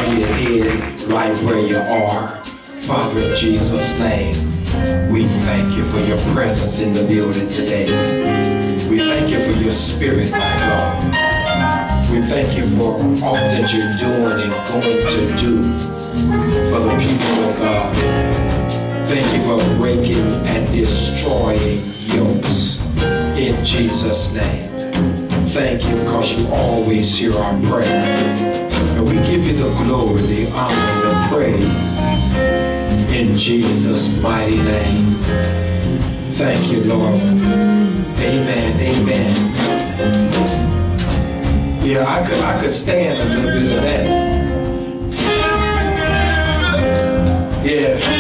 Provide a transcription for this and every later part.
your head right where you are. Father, in Jesus' name, we thank you for your presence in the building today. We thank you for your spirit, my God. We thank you for all that you're doing and going to do for the people of God. Thank you for breaking and destroying yokes in Jesus' name. Thank you because you always hear our prayer. And we give you the glory, the honor, the praise in Jesus' mighty name. Thank you, Lord. Amen, amen. Yeah, I could stand a little bit of that. Yeah.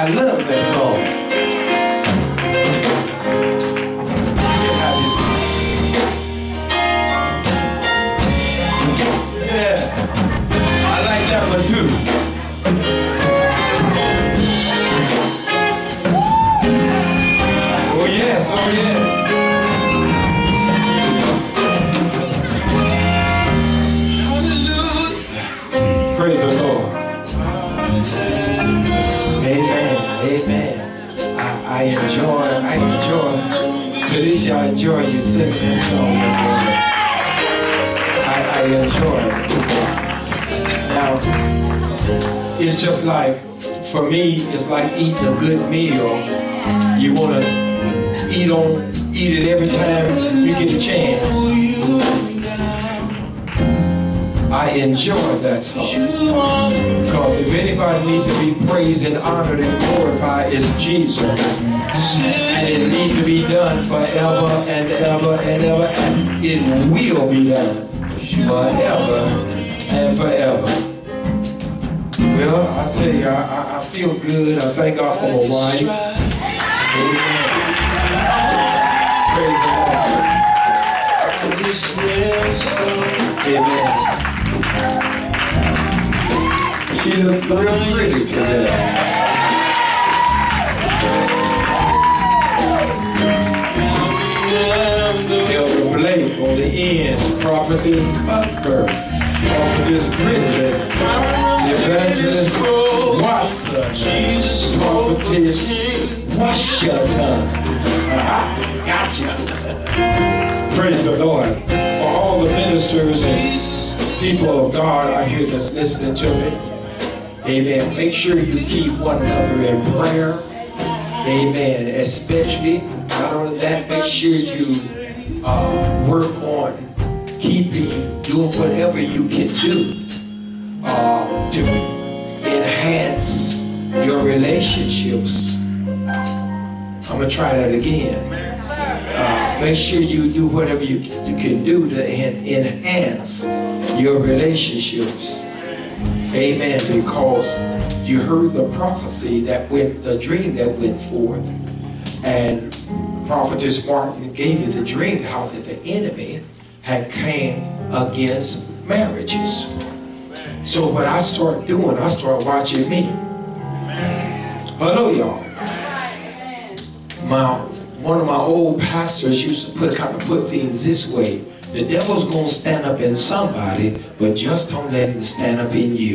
I love that song. Yeah, I like that one too. Oh yes, oh yes. Praise the Lord. Amen. Amen. I enjoy. Talisha, I enjoy you singing that song. I enjoy it. Now, it's just like, for me, it's like eating a good meal. You want to eat it every time you get a chance. I enjoy that song. Because if anybody needs to be praised and honored and glorified, it's Jesus. And it needs to be done forever and ever and ever. And it will be done forever and forever. Well, I tell you, I feel good. I thank God for my wife. Amen. Praise the Lord. Amen. She looks real pretty today. Elder Blake on the end, Prophetess Cuthbert, Prophetess Bridget, Evangelist Watson, Prophetess Washington. Gotcha. Praise the Lord. For all the ministers and people of God out here that's listening to me. Amen. Make sure you keep one another in prayer. Amen. Especially, not only that, make sure you work on doing whatever you can do to enhance your relationships. I'm going to try that again. Make sure you do whatever you can do to enhance your relationships. Amen. Because you heard the prophecy the dream that went forth. And Prophetess Martin gave you the dream how that the enemy had came against marriages. So what I start doing, I start watching me. Hello, y'all. One of my old pastors used to put things this way. The devil's going to stand up in somebody, but just don't let him stand up in you.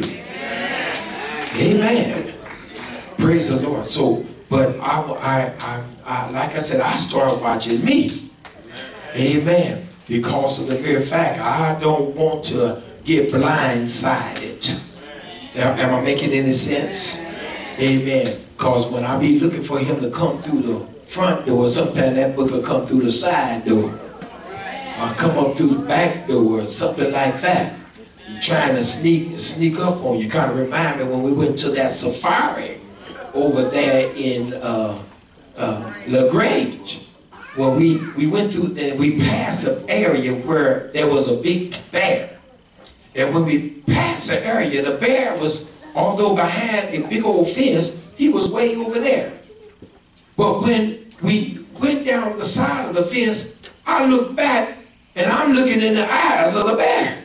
Amen. Praise the Lord. So, but I like I said, I started watching me. Amen. Because of the mere fact, I don't want to get blindsided. Am I making any sense? Amen. Because when I be looking for him to come through the front door, sometimes that book will come through the side door. Or come up through the back door or something like that. Trying to sneak up on you. Kind of remind me when we went to that safari over there in LaGrange. Well, we went through and we passed an area where there was a big bear. And when we passed the area, the bear was, although behind a big old fence, he was way over there. But when we went down the side of the fence, I looked back and I'm looking in the eyes of the bear.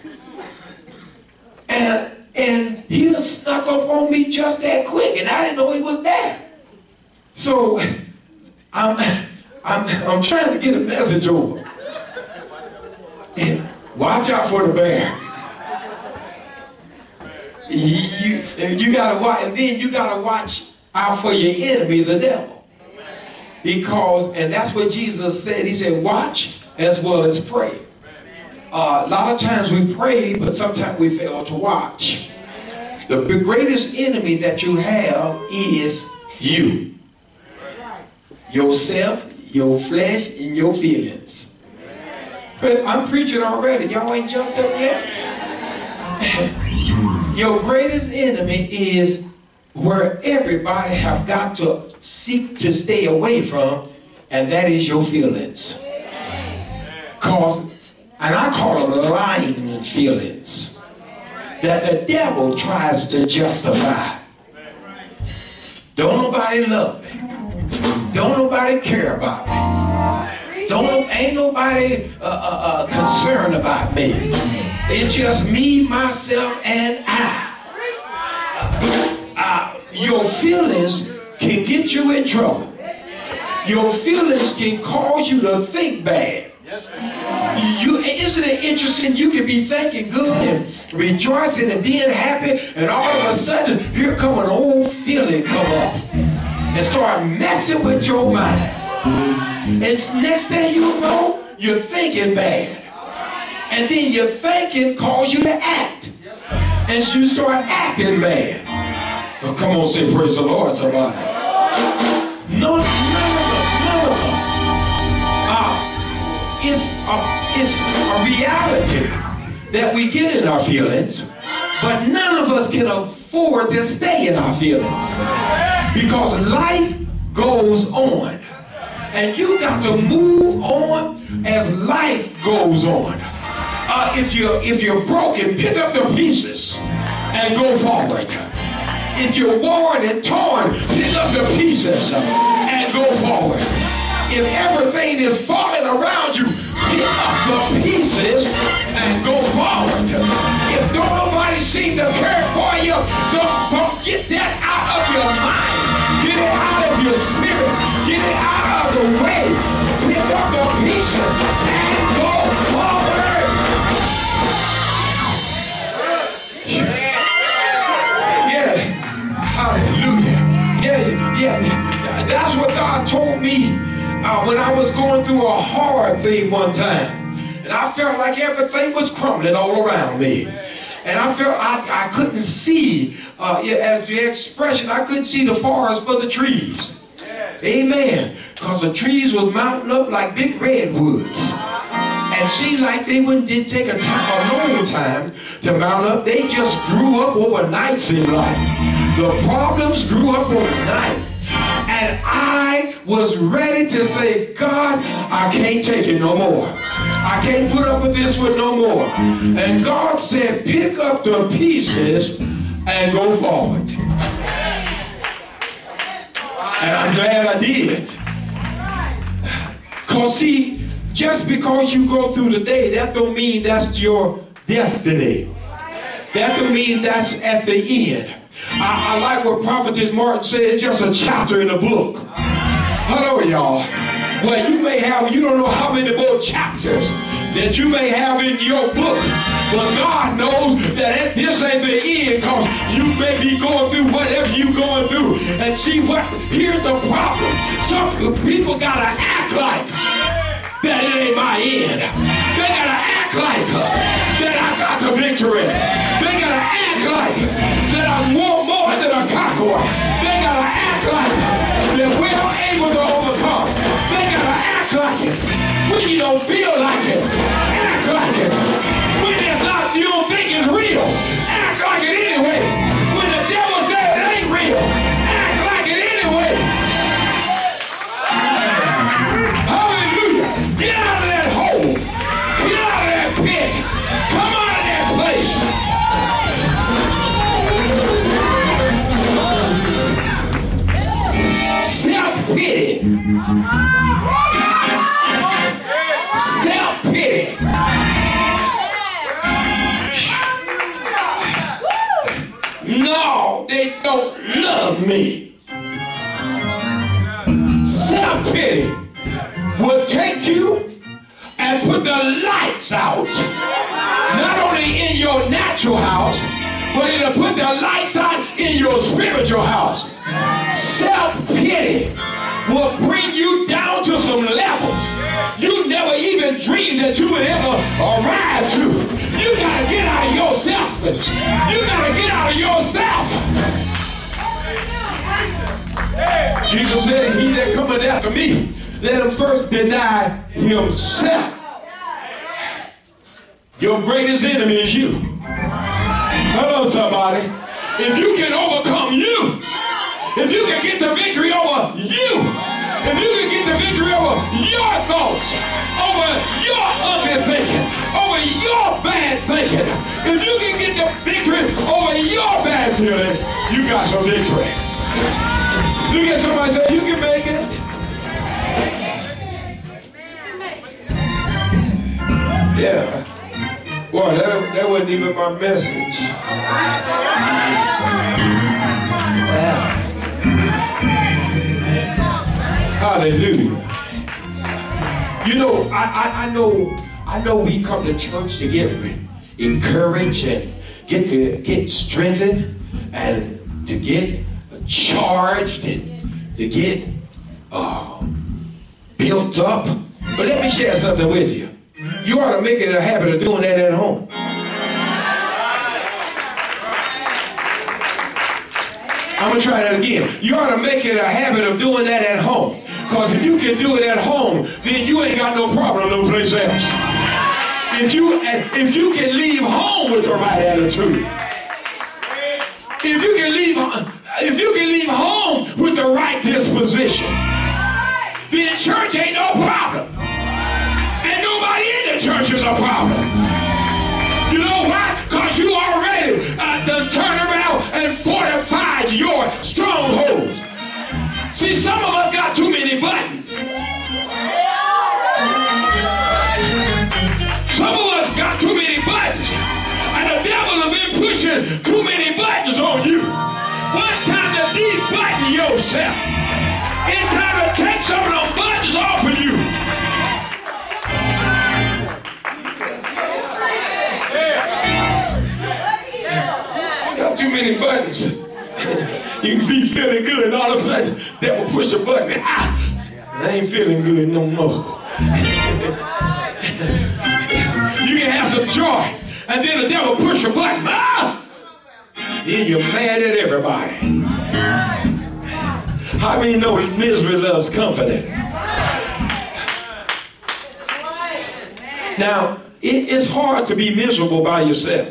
And he just snuck up on me just that quick, and I didn't know he was there. So I'm trying to get a message over. And watch out for the bear. You gotta watch, and then you gotta watch out for your enemy, the devil. Because, and that's what Jesus said. He said, watch as well as pray. A lot of times we pray, but sometimes we fail to watch. The greatest enemy that you have is you. Yourself, your flesh, and your feelings. But I'm preaching already. Y'all ain't jumped up yet? Your greatest enemy is where everybody have got to seek to stay away from, and that is your feelings. And I call them lying feelings that the devil tries to justify. Don't nobody love me. Don't nobody care about me. Ain't nobody concerned about me. It's just me, myself, and I. Your feelings can get you in trouble. Your feelings can cause you to think bad. Isn't it interesting? You can be thinking good and rejoicing and being happy, and all of a sudden, here come an old feeling come up and start messing with your mind. And next thing you know, you're thinking bad. And then your thinking causes you to act. And so you start acting bad. Well, come on, say praise the Lord, somebody. None of us. It's a reality that we get in our feelings, but none of us can afford to stay in our feelings. Because life goes on. And you got to move on as life goes on. If you're broken, pick up the pieces and go forward. If you're worn and torn, pick up the pieces and go forward. If everything is falling around you, pick up the pieces and go forward. If don't nobody seem to care for you, don't get that out of your mind. Get it out of your spirit. Get it out of the way. Pick up the pieces and go forward. Yeah. Hallelujah. Yeah. That's what God told me when I was going through a hard thing one time. And I felt like everything was crumbling all around me. And I felt I couldn't see, as the expression, I couldn't see the forest for the trees. Amen. Because the trees was mounting up like big redwoods. And seemed like they didn't take a long time to mount up. They just grew up overnight, seemed like. The problems grew up overnight. And I was ready to say, God, I can't take it no more. I can't put up with this one no more. And God said, pick up the pieces and go forward. And I'm glad I did. Because see, just because you go through the day, that don't mean that's your destiny. That don't mean that's at the end. I like what Prophetess Martin said, it's just a chapter in the book. Hello, y'all. Well, you don't know how many more chapters that you may have in your book, but God knows that this ain't the end, because you may be going through whatever you're going through. And see what? Here's the problem. Some people gotta act like that it ain't my end. They gotta act like that I got the victory. They gotta act like that I'm more than a conqueror. They gotta act like that we're able to overcome. They gotta act like it when you don't feel like it. Act like it when it's not, you don't think it's real. Act like it anyway. When the devil says it ain't real, act like it anyway. Hallelujah. Get out of that hole. Get out of that pit. Come out of that place. Self-pity. Self-pity. No, they don't love me. Self-pity will take you and put the lights out. Not only in your natural house, but it'll put the lights out in your spiritual house. Self-pity will bring you down to some level you never even dreamed that you would ever arrive to. You gotta get out of yourself. You gotta get out of yourself. Jesus said, he that cometh after me, let him first deny himself. Your greatest enemy is you. Hello, somebody. If you can overcome you, if you can get the victory over you, if you can get the victory over your thoughts, over your ugly thinking, over your bad thinking, if you can get the victory over your bad feeling, you got some victory. Look at somebody and say, you can make it. Yeah. Boy, that wasn't even my message. Wow. Hallelujah. You know, I know we come to church to get encouraged and get strengthened and to get charged and to get built up. But let me share something with you. You ought to make it a habit of doing that at home. I'm going to try that again. You ought to make it a habit of doing that at home. Because if you can do it at home, then you ain't got no problem no place else. If you can leave home with the right attitude, if you can leave home with the right disposition, then church ain't no problem. And nobody in the church is a problem. You know why? Because you already done turned around and fortified your strongholds. See, some of us got too many buttons. Some of us got too many buttons. And the devil has been pushing too many buttons on you. Well, it's time to de-button yourself. It's time to take some of those buttons off of you. Got too many buttons. You can be feeling good and all of a sudden devil push a button. I ain't feeling good no more. You can have some joy and then the devil push a button. Then you're mad at everybody. How many know misery loves company? Now, it's hard to be miserable by yourself.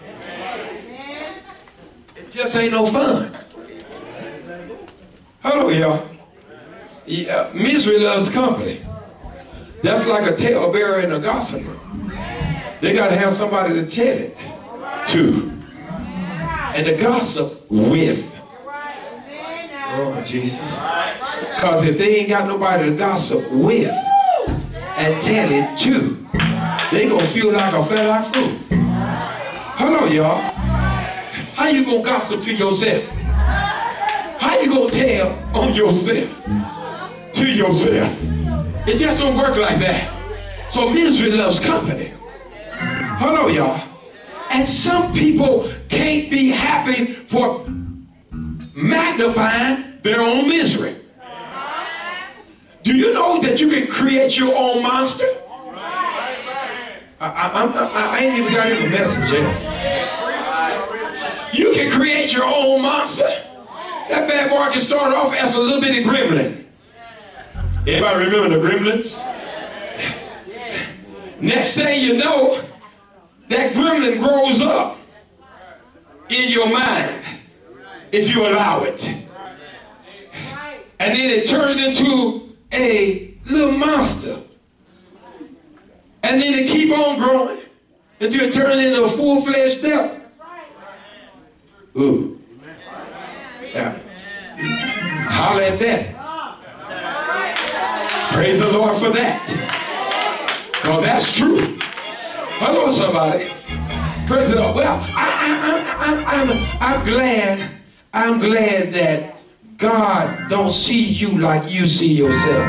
It just ain't no fun. Hello, y'all. Yeah, misery loves company. That's like a talebearer and a gossiper. They got to have somebody to tell it to. And to gossip with. Oh, Jesus. Because if they ain't got nobody to gossip with and tell it to, they gonna feel like a flat out fool. Hello, y'all. How you gonna gossip to yourself? How you gonna tell on yourself to yourself? It just don't work like that. So misery loves company. Hello, y'all. And some people can't be happy for magnifying their own misery. Do you know that you can create your own monster? I ain't even got in the message yet. You can create your own monster. That bad boy can start off as a little bitty gremlin. Anybody remember the gremlins? Next thing you know, that gremlin grows up in your mind if you allow it. And then it turns into a little monster. And then it keep on growing until it turns into a full-fledged devil. Ooh. Yeah. Holler at that. Praise the Lord for that. Because that's true. Hello, somebody. Praise the Lord. Well, I'm glad that God don't see you like you see yourself.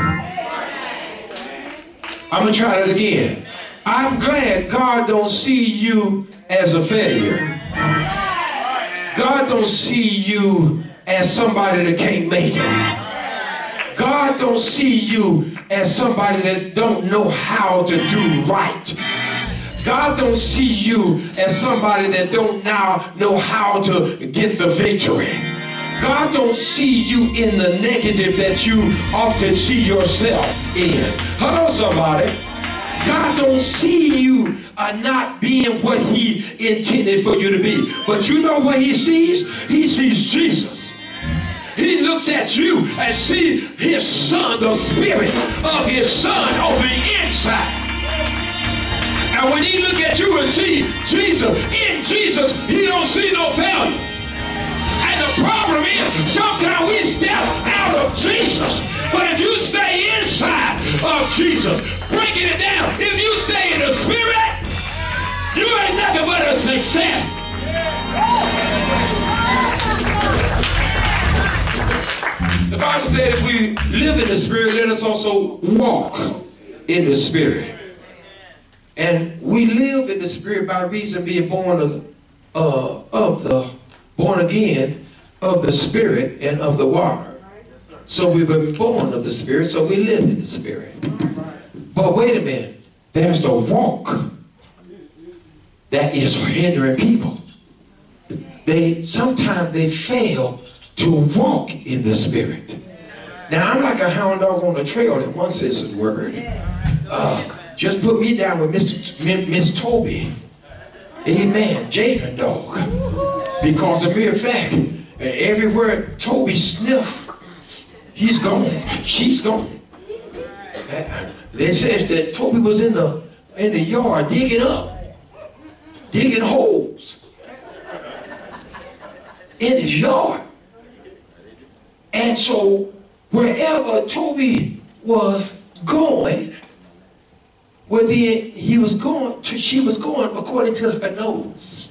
I'm going to try that again. I'm glad God don't see you as a failure. God don't see you as somebody that can't make it. God don't see you as somebody that don't know how to do right. God don't see you as somebody that don't now know how to get the victory. God don't see you in the negative that you often see yourself in. Hello, somebody. God don't see you not being what he intended for you to be. But you know what he sees? He sees Jesus. He looks at you and sees his son, the spirit of his son on the inside. And when he look at you and see Jesus, in Jesus, he don't see no failure. And the problem is, sometimes we step out Jesus. Breaking it down. If you stay in the Spirit, you ain't nothing but a success. The Bible said if we live in the Spirit, let us also walk in the Spirit. And we live in the Spirit by reason of being born born again of the Spirit and of the water. So we've been born of the Spirit, so we live in the Spirit. But wait a minute, there's the walk that is hindering people. Sometimes they fail to walk in the Spirit. Now I'm like a hound dog on the trail in one sense of the word. Just put me down with Miss Toby. Amen. Jaden dog. Because of mere fact, everywhere Toby sniff, he's gone. She's gone. They said that Toby was in the yard digging holes in his yard. And so wherever Toby was going, she was going according to her nose.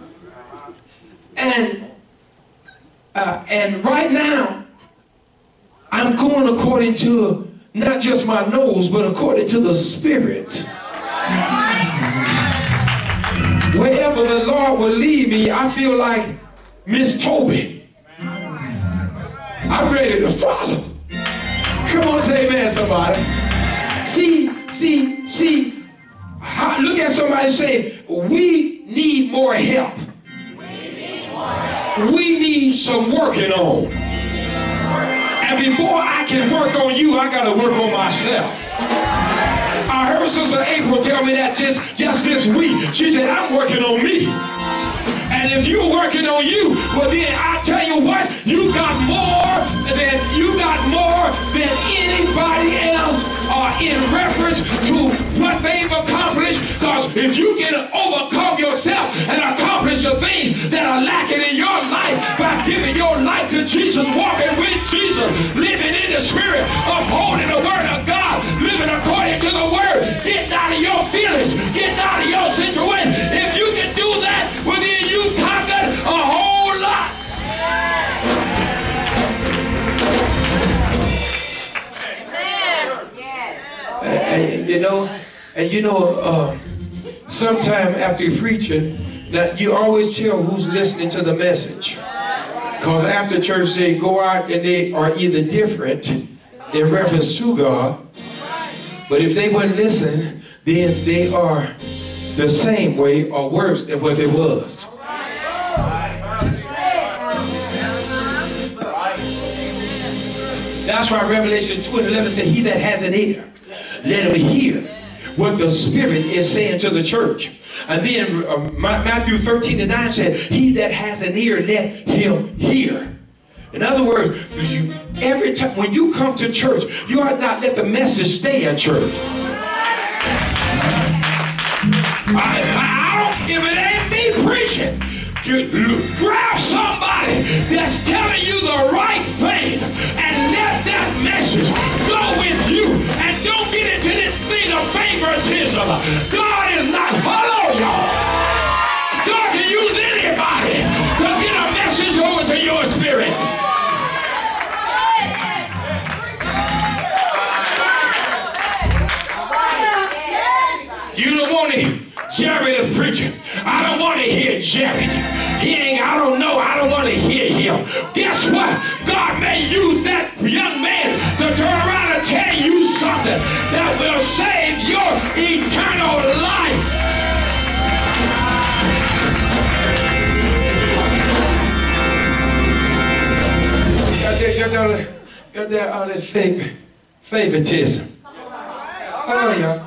And right now, I'm going according to not just my nose, but according to the Spirit. Wherever the Lord will lead me, I feel like Miss Toby. I'm ready to follow. Come on, say amen, somebody. See. Look at somebody and say, we need more help. We need some working on. And before I can work on you, I got to work on myself. I heard Sister April tell me that just this week. She said, I'm working on me. And if you're working on you, well then I tell you what, you got more than anybody else in reference to what they've accomplished. Because if you can overcome yourself and accomplish the things that are lacking in your life by giving your life to Jesus, walking with Jesus, living in the Spirit, upholding the Word of God, living according to the Word, getting out of your feelings, getting out of your situation. If you can do that, well then you conquered a whole lot. And you know, sometime after you're preaching, that you always tell who's listening to the message. Because after church, they go out and they are either different in reference to God, but if they wouldn't listen, then they are the same way or worse than what it was. That's why Revelation 2:11 said, he that has an ear, let him hear what the Spirit is saying to the church. And then Matthew 13:9 said, he that has an ear, let him hear. In other words, every time when you come to church, you ought not let the message stay at church. If it ain't me preaching, grab somebody that's telling you the right thing and let that message go with you, and don't get into this thing of favoritism. God is not, hello y'all. God can use anybody to get a message over to your spirit. You don't want to Jared is preaching. I don't want to hear Jared. I don't want to hear him. Guess what? God may use that young man to turn around and tell you something that will save your eternal life. Got that favoritism. Hello, y'all.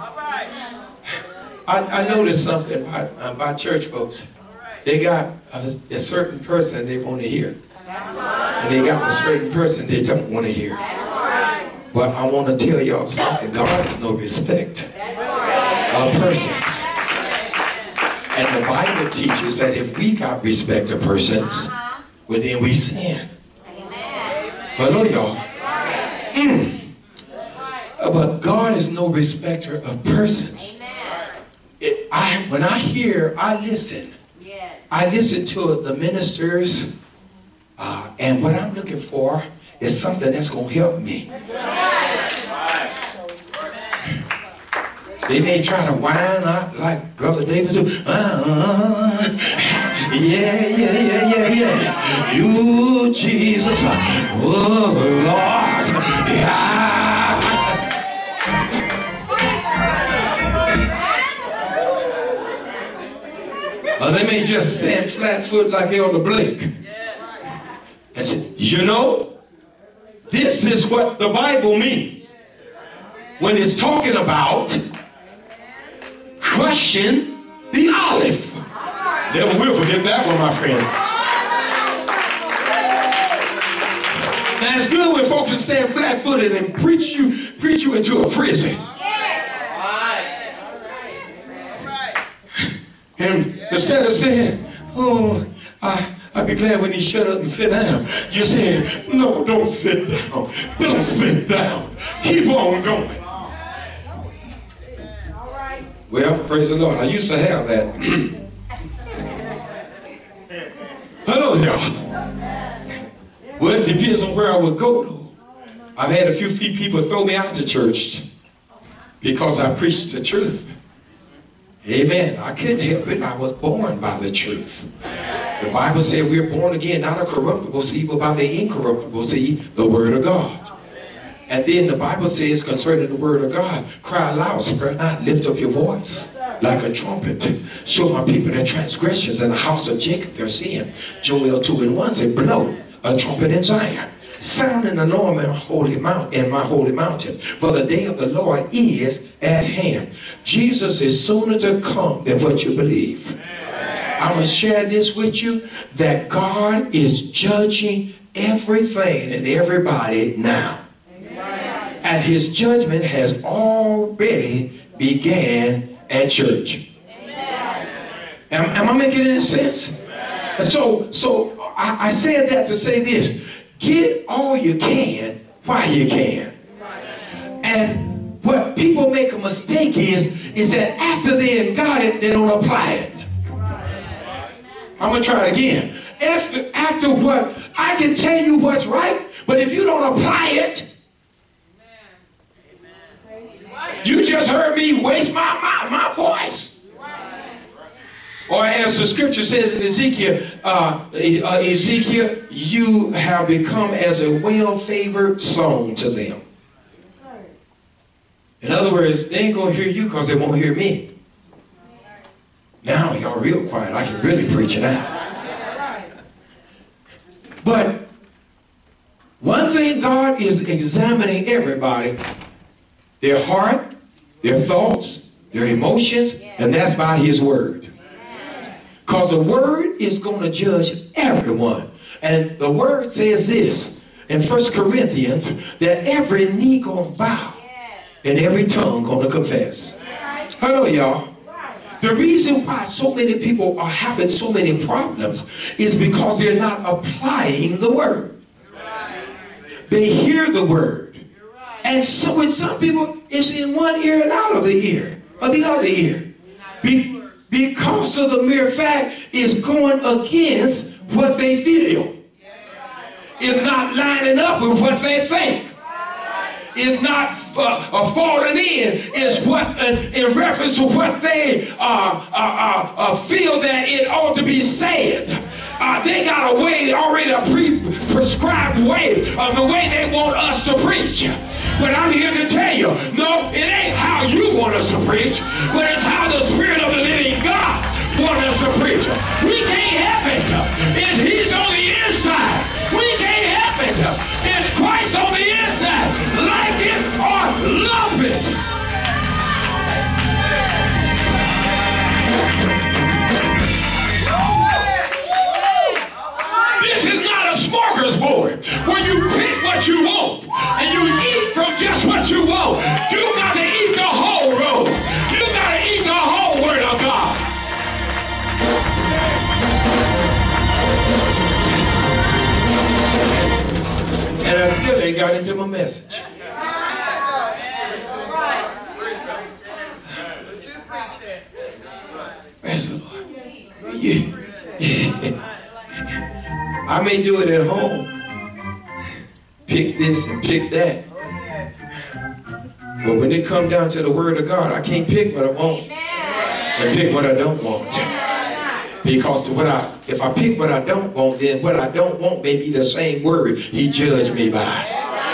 I noticed something about church folks. They got a certain person they want to hear. And they got a certain person they don't want to hear. But I want to tell y'all something. God has no respect of persons. And the Bible teaches that if we got respect of persons, well then we sin. Hello, y'all. But God is no respecter of persons. When I hear, I listen. Yes. I listen to the ministers, and what I'm looking for is something that's going to help me. They may try to whine out like Brother Davis. Yeah. You, Jesus. Oh, Lord. Yeah. Or they may just stand flat-footed like Elder Blake. And say, you know, this is what the Bible means when it's talking about crushing the olive. Never will forget that one, my friend. Now it's good when folks just stand flat-footed and preach you into a prison. And instead of saying, oh, I'd be glad when he shut up and sit down, you say, no, don't sit down. Don't sit down. Keep on going. Well, praise the Lord. I used to have that. Hello, y'all. Well, it depends on where I would go, though. I've had a few people throw me out the church because I preached the truth. Amen. I couldn't help it. I was born by the truth. The Bible said we're born again, not a corruptible seed, but by the incorruptible seed, the Word of God. And then the Bible says concerning the Word of God, cry aloud, spare not, lift up your voice like a trumpet. Show my people their transgressions in the house of Jacob their sin. Joel 2:1 said, blow a trumpet in Zion. Sound an alarm in my holy mountain. For the day of the Lord is at hand. Jesus is sooner to come than what you believe. I'm going to share this with you, that God is judging everything and everybody now. And his judgment has already began at church. Am I making any sense? So I said that to say this. Get all you can while you can. And what people make a mistake is that after they got it, they don't apply it. I'm going to try it again. After what, I can tell you what's right, but if you don't apply it, you just heard me waste my voice. Or as the scripture says in Ezekiel, you have become as a well-favored song to them. In other words, they ain't going to hear you because they won't hear me. Now y'all real quiet. I can really preach it out. But one thing God is examining everybody, their heart, their thoughts, their emotions, and that's by his word. Because the word is going to judge everyone. And the word says this in 1 Corinthians, that every knee going to bow and every tongue going to confess. Hello, y'all. The reason why so many people are having so many problems is because they're not applying the word. They hear the word. And so with some people, it's in one ear and out of the ear, or the other ear. Because of the mere fact it's going against what they feel. It's not lining up with what they think. It's not falling in. It's what in reference to what they feel that it ought to be said. They got a way, already a prescribed way of the way they want us to preach. But I'm here to tell you, no, it ain't how you want us to preach, but it's how the Spirit of the living God wants us to preach. We can't help it. If he's on the inside, we can't help it. It's Christ on the inside. Like it or love it. This is not a smorgasbord where you pick what you want and you eat from just what you want. You got to eat the whole road. You got to eat the whole word of God. And I still ain't got into my message. I may do it at home. Pick this and pick that. But when it comes down to the word of God, I can't pick what I want and pick what I don't want. Because if I pick what I don't want, then what I don't want may be the same word he judged me by.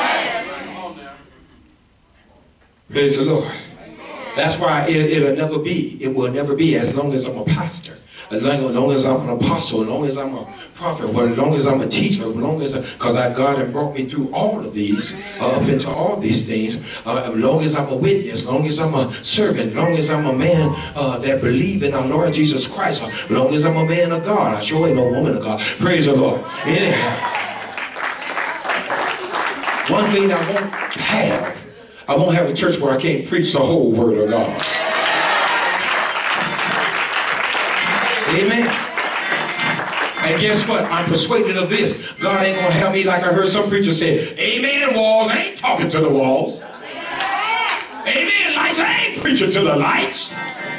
Praise the Lord. That's why it will never be as long as I'm a pastor, as long as I'm an apostle, as long as I'm a prophet, as long as I'm a teacher, as long as, because God has brought me through all of these, up into all these things, as long as I'm a witness, as long as I'm a servant, as long as I'm a man that believes in our Lord Jesus Christ, as long as I'm a man of God. I sure ain't no woman of God. Praise the Lord. Anyhow, one thing I won't have a church where I can't preach the whole word of God. Amen. And guess what? I'm persuaded of this. God ain't going to have me like I heard some preachers say, amen, walls. I ain't talking to the walls. Amen, lights. I ain't preaching to the lights.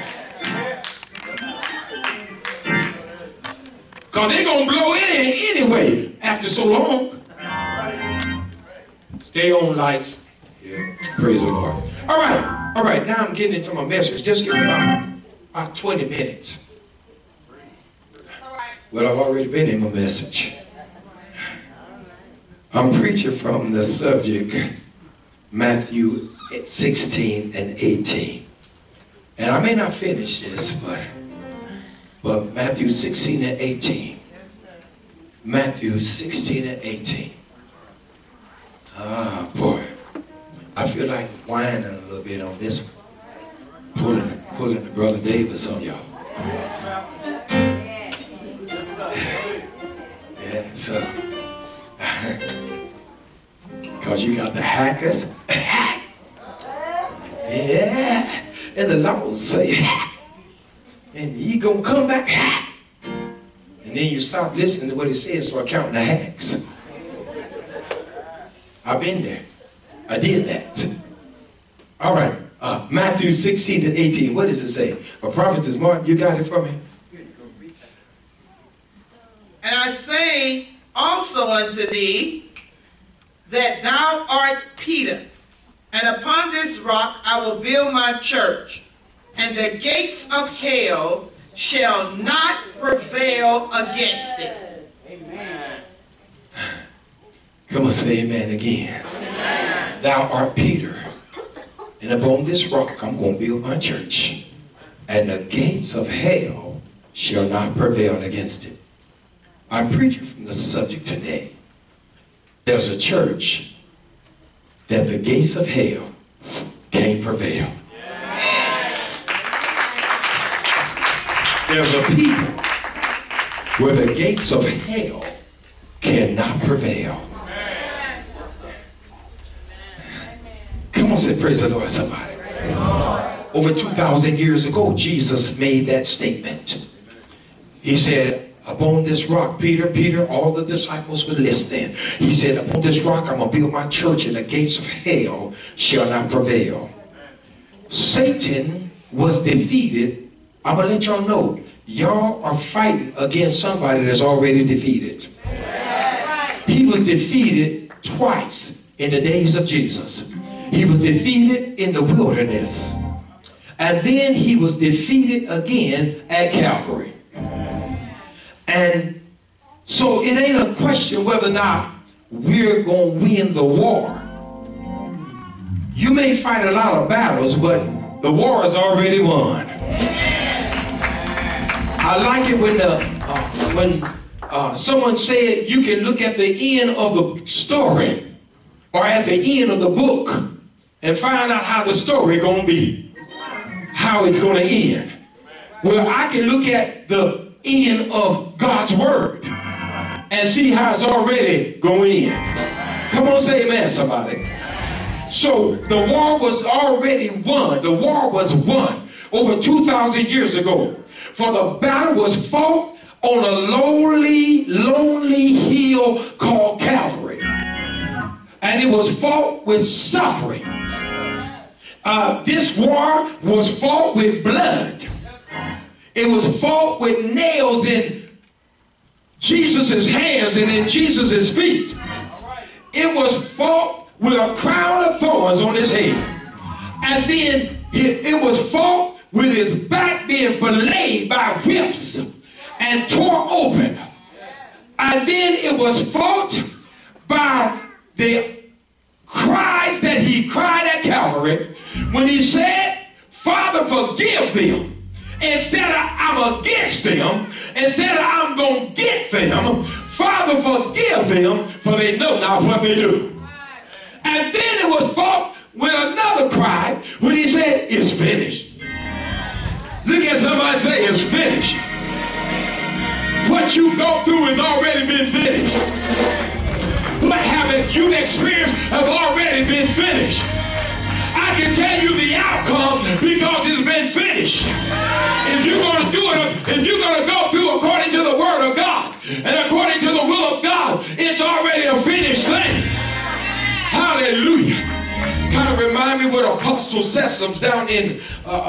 Because they're going to blow in anyway after so long. Stay on, lights. Yeah. Praise the Lord. All right. Now I'm getting into my message. Just give me about 20 minutes. Well, I've already been in my message. I'm preaching from the subject Matthew 16 and 18. And I may not finish this, but Matthew 16 and 18. Matthew 16 and 18. Ah, boy. I feel like whining a little bit on this one. Pulling the Brother Davis on y'all. Yeah, so, because you got the hackers. Yeah, and the Lord say, and you gonna come back. And then you stop listening to what it says, start counting the hacks. I've been there. I did that. All right. Matthew 16 and 18. What does it say? A prophet is Mark. You got it for me? And I say also unto thee that thou art Peter, and upon this rock I will build my church, and the gates of hell shall not prevail against it. Amen. Come on, say amen again. Amen. Thou art Peter, and upon this rock I'm going to build my church, and the gates of hell shall not prevail against it. I'm preaching from the subject today. There's a church that the gates of hell can't prevail. There's a people where the gates of hell cannot prevail. Come on, say praise the Lord, somebody. Over 2,000 years ago, Jesus made that statement. He said, upon this rock, Peter, all the disciples were listening. He said, upon this rock, I'm going to build my church, and the gates of hell shall not prevail. Satan was defeated. I'm going to let y'all know, y'all are fighting against somebody that's already defeated. He was defeated twice in the days of Jesus. He was defeated in the wilderness. And then he was defeated again at Calvary. And so it ain't a question whether or not we're going to win the war. You may fight a lot of battles, but the war is already won. I like it when someone said you can look at the end of the story or at the end of the book and find out how the story is going to be, how it's going to end. Well, I can look at the end of God's word and see how it's already going in. Come on, say amen, somebody. So the war was already won. The war was won over 2,000 years ago. For the battle was fought on a lonely hill called Calvary. And it was fought with suffering. This war was fought with blood. It was fought with nails in Jesus' hands and in Jesus' feet. It was fought with a crown of thorns on his head. And then it was fought with his back being filleted by whips and tore open. And then it was fought by the cries that he cried at Calvary when he said, Father, forgive them. Instead of I'm against them, instead of I'm going to get them, Father, forgive them, for they know not what they do. And then it was fought with another cry when he said, it's finished. Look at somebody say, it's finished. What you go through has already been finished. What haven't you experienced have already been finished. I can tell you the outcome because it's been finished. If you're going to do it, if you're going to go through according to the word of God and according to the will of God, it's already a finished thing. Hallelujah. Kind of remind me what Apostle Sessions down in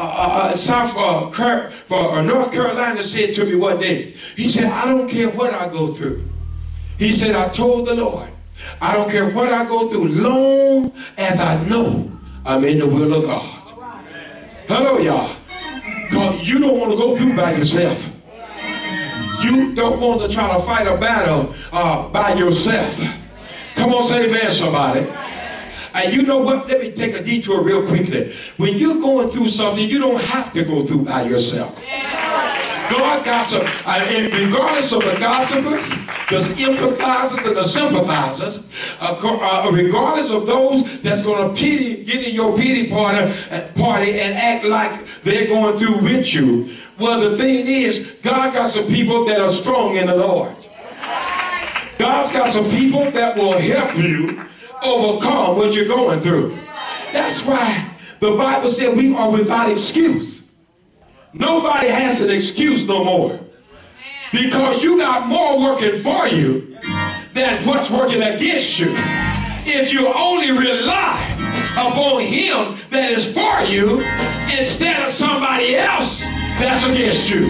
North Carolina said to me one day. He said, I don't care what I go through. He said, I told the Lord, I don't care what I go through, long as I know I'm in the will of God. Hello, y'all. Because you don't want to go through by yourself. You don't want to try to fight a battle by yourself. Come on, say amen, somebody. And you know what? Let me take a detour real quickly. When you're going through something, you don't have to go through by yourself. God got some, regardless of the gossipers, the empathizers, and the sympathizers, regardless of those that's going to get in your pity party and act like they're going through with you. Well, the thing is, God got some people that are strong in the Lord. God's got some people that will help you overcome what you're going through. That's why the Bible said we are without excuse. Nobody has an excuse no more. Because you got more working for you than what's working against you. If you only rely upon him that is for you instead of somebody else that's against you.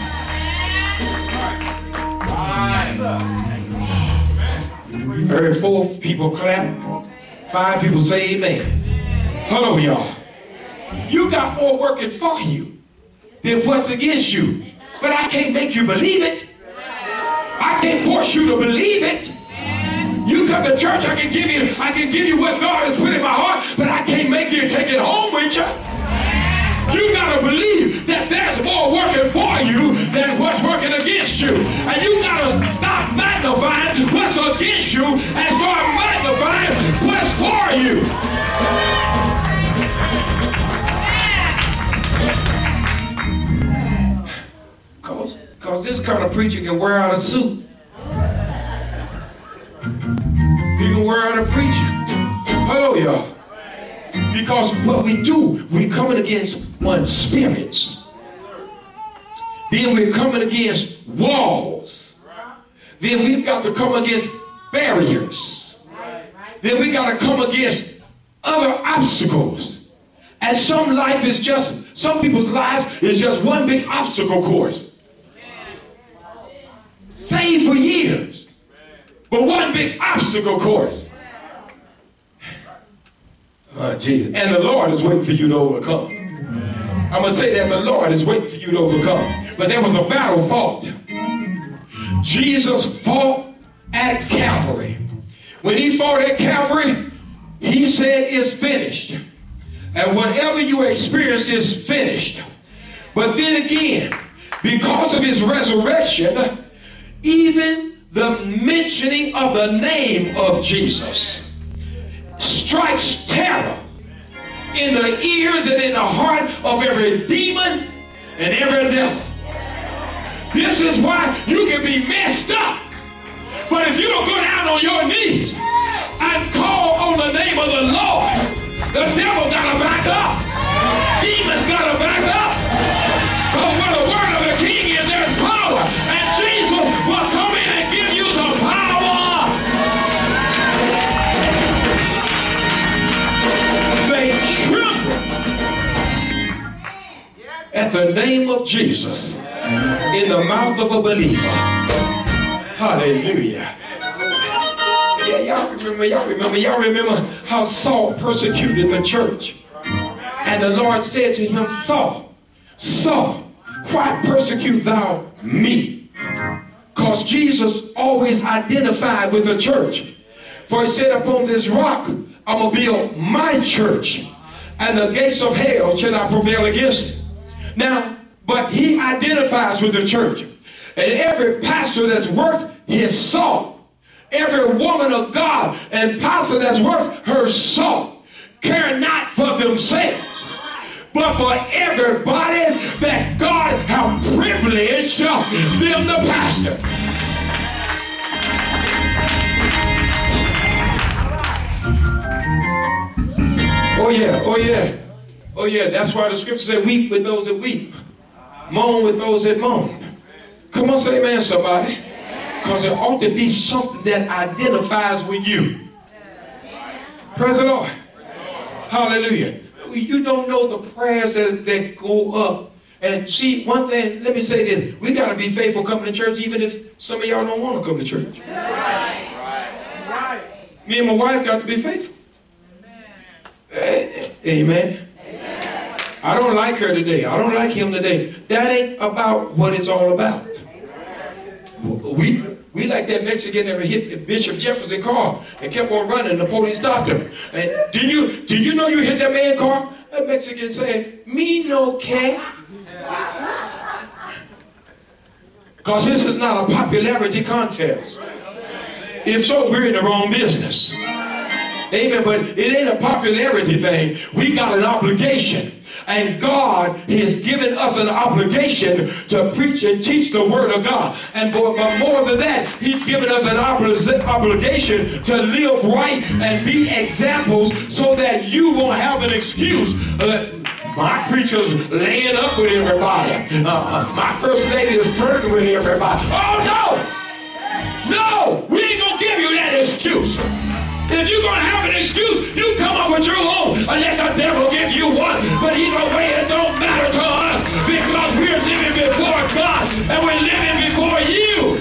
I heard 4 people clap, 5 people say amen. Hello, y'all. You got more working for you than what's against you. But I can't make you believe it. I can't force you to believe it. You come to church, I can give you what God has put in my heart, but I can't make you take it home with you. You got to believe that there's more working for you than what's working against you. And you got to stop magnifying what's against you and start magnifying what's for you. Because this kind of preacher can wear out a suit. He can wear out a preacher. Hello, y'all. Because what we do, we're coming against one spirits. Then we're coming against walls. Then we've got to come against barriers. Then we got to come against other obstacles. And some people's lives is just one big obstacle course. Saved for years, but one big obstacle course. Oh, Jesus. And the Lord is waiting for you to overcome. I'm going to say that the Lord is waiting for you to overcome. But there was a battle fought. Jesus fought at Calvary. When he fought at Calvary, he said it's finished. And whatever you experience is finished. But then again, because of his resurrection, even the mentioning of the name of Jesus strikes terror in the ears and in the heart of every demon and every devil. This is why you can be messed up. But if you don't go down on your knees and call on the name of the Lord, the devil got to back up. Demons got to back up. But where the word of the king is, there's power. And Jesus will come in and give you some power. They tremble at the name of Jesus. in the mouth of a believer. Hallelujah. Yeah, y'all remember how Saul persecuted the church. And the Lord said to him, Saul, Saul, why persecute thou me? Because Jesus always identified with the church. For he said, upon this rock, I'm going to build my church, and the gates of hell shall not prevail against it. Now, but he identifies with the church. And every pastor that's worth his salt, every woman of God and pastor that's worth her salt, care not for themselves, but for everybody that God has privileged them to pastor. Oh yeah, oh yeah, oh yeah. That's why the scripture said, weep with those that weep, moan with those that moan. Come on, say amen, somebody. Because it ought to be something that identifies with you. Praise the Lord. Hallelujah. You don't know the prayers that go up. And see, one thing, let me say this. We got to be faithful coming to church, even if some of y'all don't want to come to church. Right. Me and my wife got to be faithful. Amen. I don't like her today. I don't like him today. That ain't about what it's all about. We like that Mexican that hit Bishop Jefferson car and kept on running. The police stopped him. And did you know you hit that man's car? That Mexican said, "Me no care." Because this is not a popularity contest. If so, we're in the wrong business. Amen. But it ain't a popularity thing. We got an obligation. And God has given us an obligation to preach and teach the word of God. And but more than that, he's given us an obligation to live right and be examples so that you won't have an excuse. My preacher's laying up with everybody. My first lady is flirting with everybody. Oh, no! No! We ain't going to give you that excuse. If you're going to have an excuse, you come up with your own and let the devil give you one. But either way, it don't matter to us because we're living before God and we're living before you.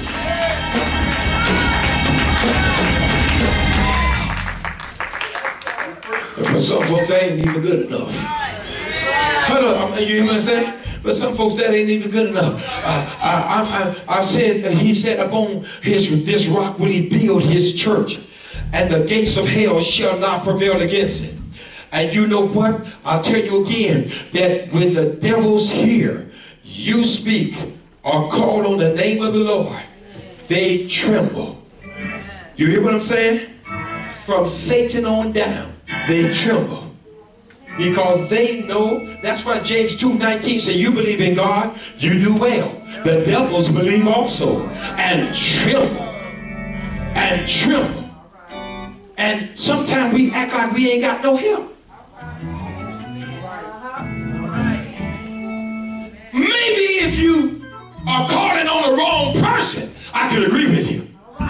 But some folks, that ain't even good enough. Hold on, you hear what I'm saying? But some folks, that ain't even good enough. I said, he said, upon this rock will he build his church, and the gates of hell shall not prevail against it. And you know what? I'll tell you again, that when the devils hear you speak or call on the name of the Lord, they tremble. You hear what I'm saying? From Satan on down, they tremble. Because they know, that's why James 2:19 says, you believe in God, you do well. The devils believe also, and tremble. And tremble. And sometimes we act like we ain't got no help. Maybe if you are calling on the wrong person, I could agree with you.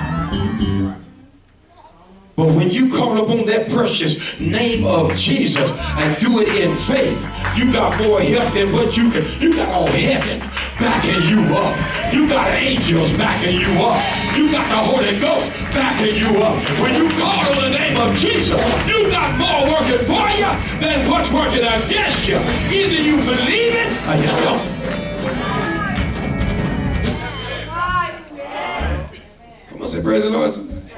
But when you call upon that precious name of Jesus and do it in faith, you got more help than what you can. You got all heaven backing you up. You got angels backing you up. You got the Holy Ghost backing you up. When you call on the name of Jesus, you got more working for you than what's working against you. Either you believe it or you don't. Come on, say praise the Lord.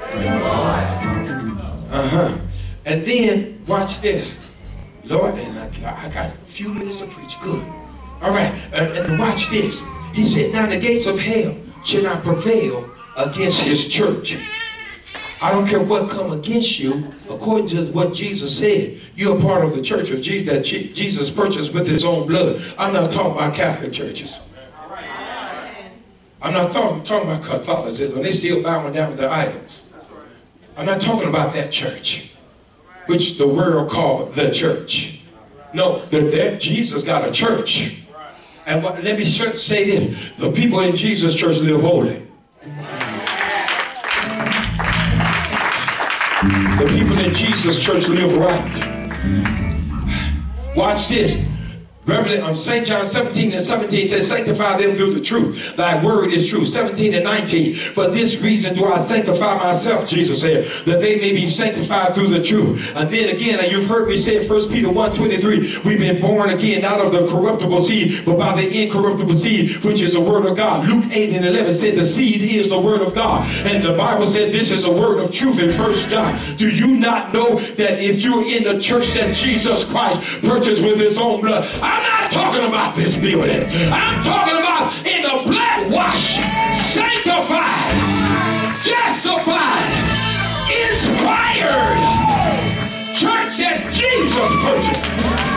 And then watch this, Lord. And I got a few minutes to preach. Good. All right. And watch this. He said, now the gates of hell shall not prevail against his church. I don't care what come against you. According to what Jesus said, you're a part of the church of Jesus that Jesus purchased with his own blood. I'm not talking about Catholic churches. I'm not talking about Catholicism. They still bowing down with their idols. I'm not talking about that church, which the world called the church. No, that Jesus got a church. And let me say this. The people in Jesus' church live holy. The people in Jesus' church live right. Watch this. St. John 17:17 says, sanctify them through the truth. Thy word is true. 17 and 19. For this reason do I sanctify myself, Jesus said, that they may be sanctified through the truth. And then again, you've heard me say 1 Peter 1:23, we've been born again, not of the corruptible seed, but by the incorruptible seed, which is the word of God. Luke 8 and 11 said the seed is the word of God. And the Bible said this is the word of truth in 1 John. Do you not know that if you're in the church that Jesus Christ purchased with his own blood? I'm not talking about this building. I'm talking about in the blood washed, sanctified, justified, inspired church that Jesus purchased.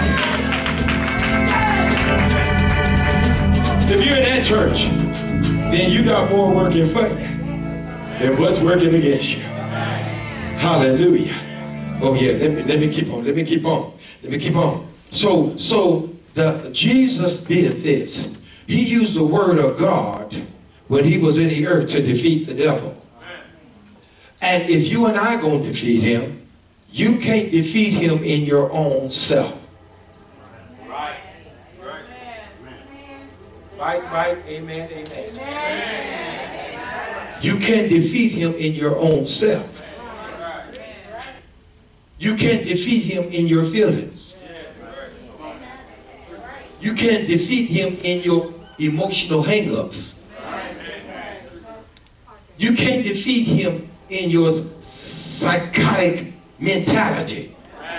If you're in that church, then you got more working for you than what's working against you. Hallelujah. Oh yeah, let me keep on. So Jesus did this. He used the word of God when he was in the earth to defeat the devil. And if you and I are going to defeat him, you can't defeat him in your own self. Right. Amen. You can't defeat him in your own self. You can't defeat him in your feelings. You can't defeat him in your emotional hang-ups. You can't defeat him in your psychotic mentality.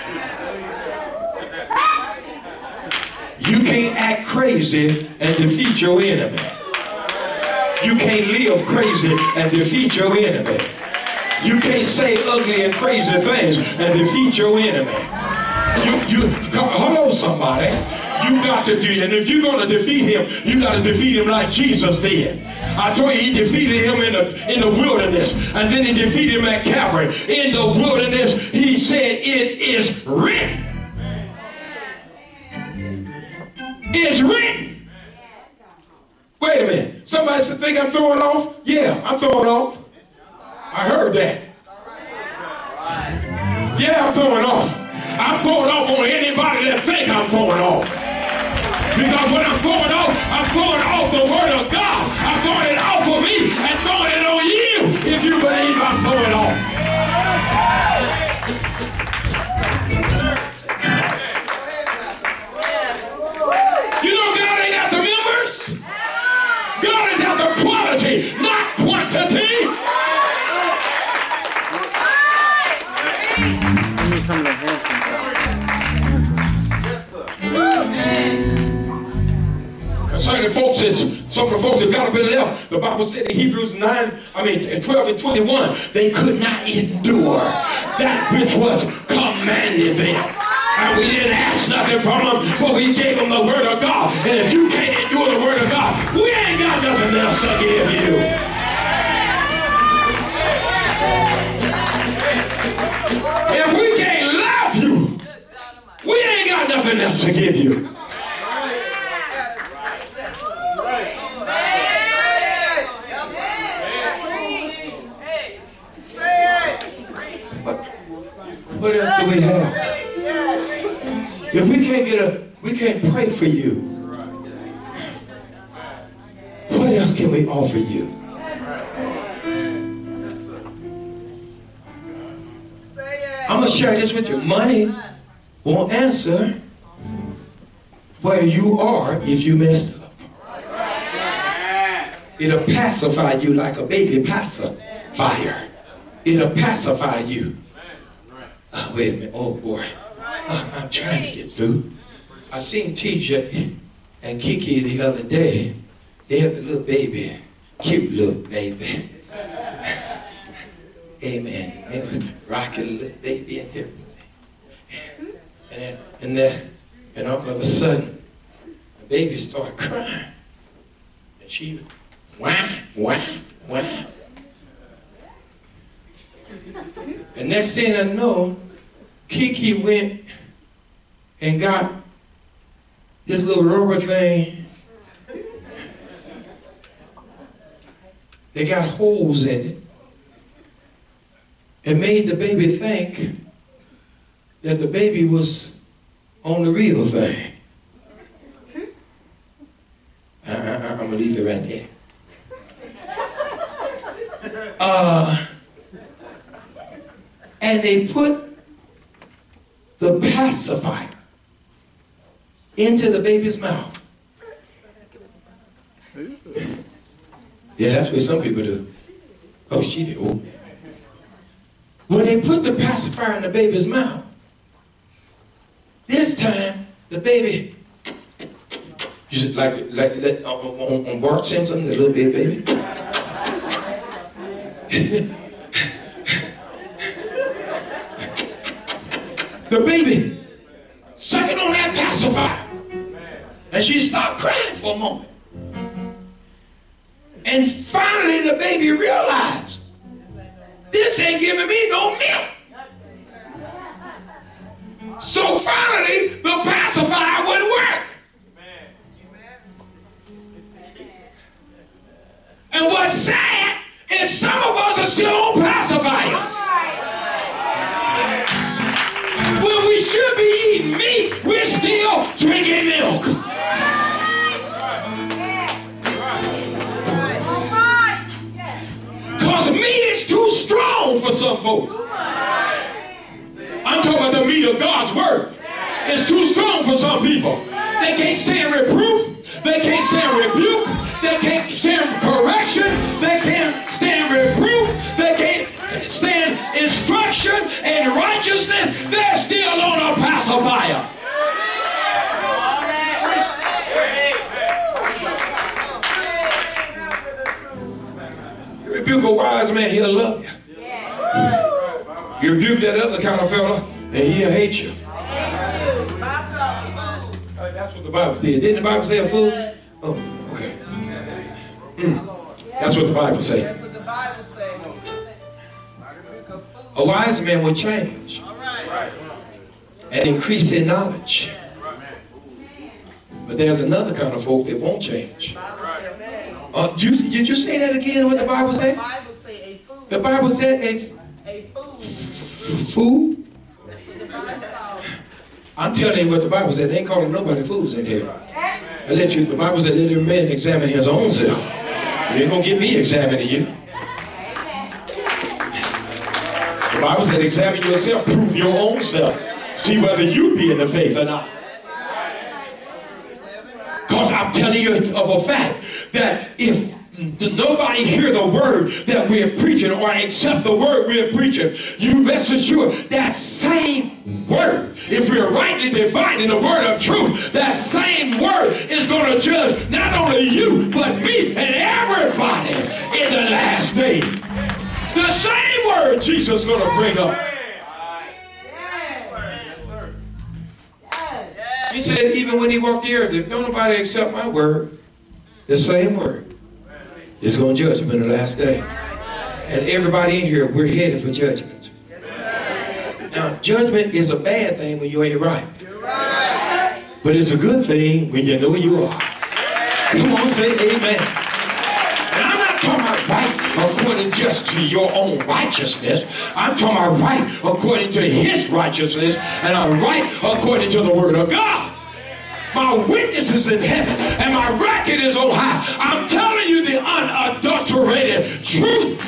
You can't act crazy and defeat your enemy. You can't live crazy and defeat your enemy. You can't say ugly and crazy things and defeat your enemy. Hello, somebody. You got to do it. And if you're going to defeat him, you got to defeat him like Jesus did. I told you he defeated him in the wilderness. And then he defeated him at Calvary. In the wilderness, he said, it is written. It's written. Wait a minute. Somebody think I'm throwing off? Yeah, I'm throwing off. I heard that. Yeah, I'm throwing off. I'm throwing off on anybody that think I'm throwing off. Because when I'm throwing off the word of God. I'm throwing it off of me and throwing it on you if you believe I'm throwing off. You know God ain't after members. God is after quality, not quantity. Some of the some of the folks that got up and left, the Bible said in Hebrews 12 and 21, they could not endure that which was commanded them. And we didn't ask nothing from them, but we gave them the word of God. And if you can't endure the word of God, we ain't got nothing else to give you. If we can't love you, we ain't got nothing else to give you. What else do we have? If we can't pray for you, what else can we offer you? I'm going to share this with you. Money won't answer where you are if you messed up. It'll pacify you like a baby pacifier. It'll pacify you. Wait a minute. Oh, boy. I'm trying to get through. I seen TJ and Kiki the other day. They have a little baby. Cute little baby. Amen. They were rocking a little baby and everything. And all of a sudden, the baby started crying. And she wah. The next thing I know, Kiki went and got this little rubber thing. They got holes in it. It made the baby think that the baby was on the real thing. I'm going to leave it right there. And they put the pacifier into the baby's mouth. Yeah, that's what some people do. Oh, she did. Oh. When they put the pacifier in the baby's mouth, this time the baby, like on Bart Simpson, the little baby. The baby sucking on that pacifier, and she stopped crying for a moment. And finally the baby realized, this ain't giving me no milk. So finally the pacifier wouldn't work. And what's sad is some of us are still on pacifiers. When we should be eating meat, we're still drinking milk. Because meat is too strong for some folks. I'm talking about the meat of God's word. It's too strong for some people. They can't stand reproof. They can't stand rebuke. They can't stand correction. They can't stand reproof. They can't stand instruction and righteousness. They're still on a pacifier. You rebuke a wise man, he'll love you. You rebuke that other kind of fella, and he'll hate you. That's what the Bible did. Didn't the Bible say a fool? Oh, okay. That's what the Bible says. A wise man will change and increase in knowledge. But there's another kind of folk that won't change. Did you say that again, what the Bible said? The Bible said a fool? I'm telling you what the Bible said. They ain't calling nobody fools in here. The Bible said, let every man examine his own self. You ain't gonna get me examining you. The Bible said, examine yourself, prove your own self. See whether you be in the faith or not. Because I'm telling you of a fact that if nobody hear the word that we're preaching or accept the word we're preaching, you rest assured that same word, if we're rightly dividing the word of truth, that same word is going to judge not only you but me and everybody in the last day. The same word Jesus is going to bring up. He said even when he walked the earth, if don't nobody accept my word, the same word is going to judge him in the last day. And everybody in here, we're headed for judgment. Now, judgment is a bad thing when you ain't right. But it's a good thing when you know you are. Come on, say amen. And I'm not talking about right according just to your own righteousness. I'm talking about right according to his righteousness. And I'm right according to the word of God. My witness is in heaven and my record is on high. I'm telling you the unadulterated truth.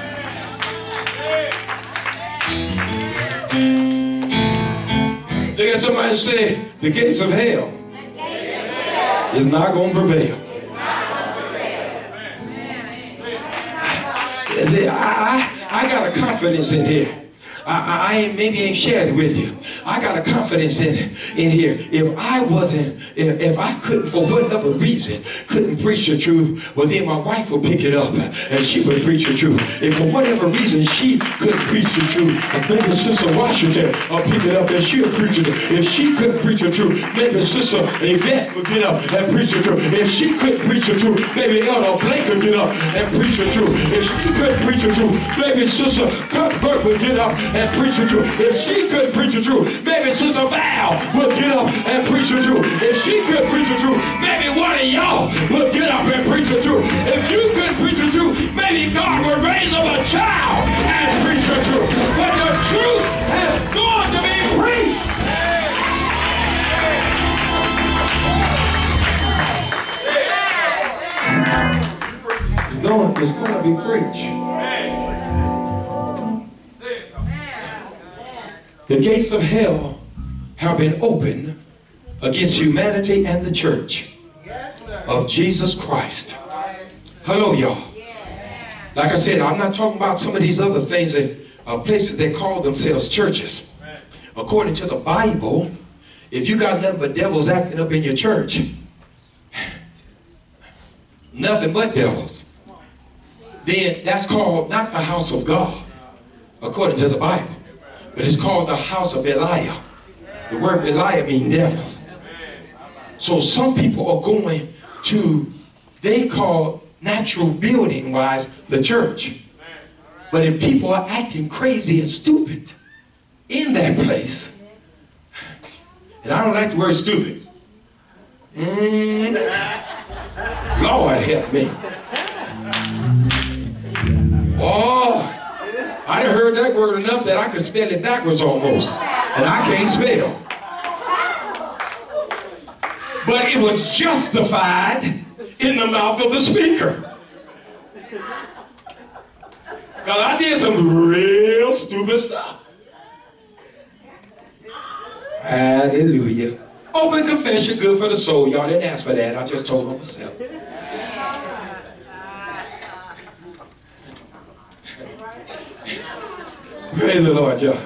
Look at somebody say, the gates of hell is not going to prevail. See, I got a confidence in here. I maybe ain't shared it with you. I got a confidence in here. If I couldn't, for whatever reason, couldn't preach the truth, well then my wife would pick it up and she would preach the truth. If for whatever reason she couldn't preach the truth, maybe Sister Washington would pick it up and she would preach it. If she couldn't preach the truth, maybe Sister Yvette would get up and preach the truth. If she couldn't preach the truth, maybe Elder Blake would get up and preach the truth. If she couldn't preach the truth, maybe Sister Cuthbert would get up and preach the truth. If she couldn't preach the truth, maybe Sister Val would get up and preach the truth. If she couldn't preach the truth, maybe one of y'all would get up and preach the truth. If you couldn't preach the truth, maybe God would raise up a child and preach the truth. But the truth has gone to be preached. to be preached. The gates of hell have been opened against humanity and the church of Jesus Christ. Hello, y'all. Like I said, I'm not talking about some of these other things that places that call themselves churches. According to the Bible, if you got nothing but devils acting up in your church, nothing but devils, then that's called not the house of God, according to the Bible, but it's called the house of Belial. The word Belial means devil. So some people are going to, they call natural building wise the church. But if people are acting crazy and stupid in that place, and I don't like the word stupid. Lord help me. Oh, I done heard that word enough that I could spell it backwards almost. And I can't spell. But it was justified in the mouth of the speaker. Because I did some real stupid stuff. Hallelujah. Open confession, good for the soul. Y'all didn't ask for that. I just told them myself. Praise the Lord, y'all.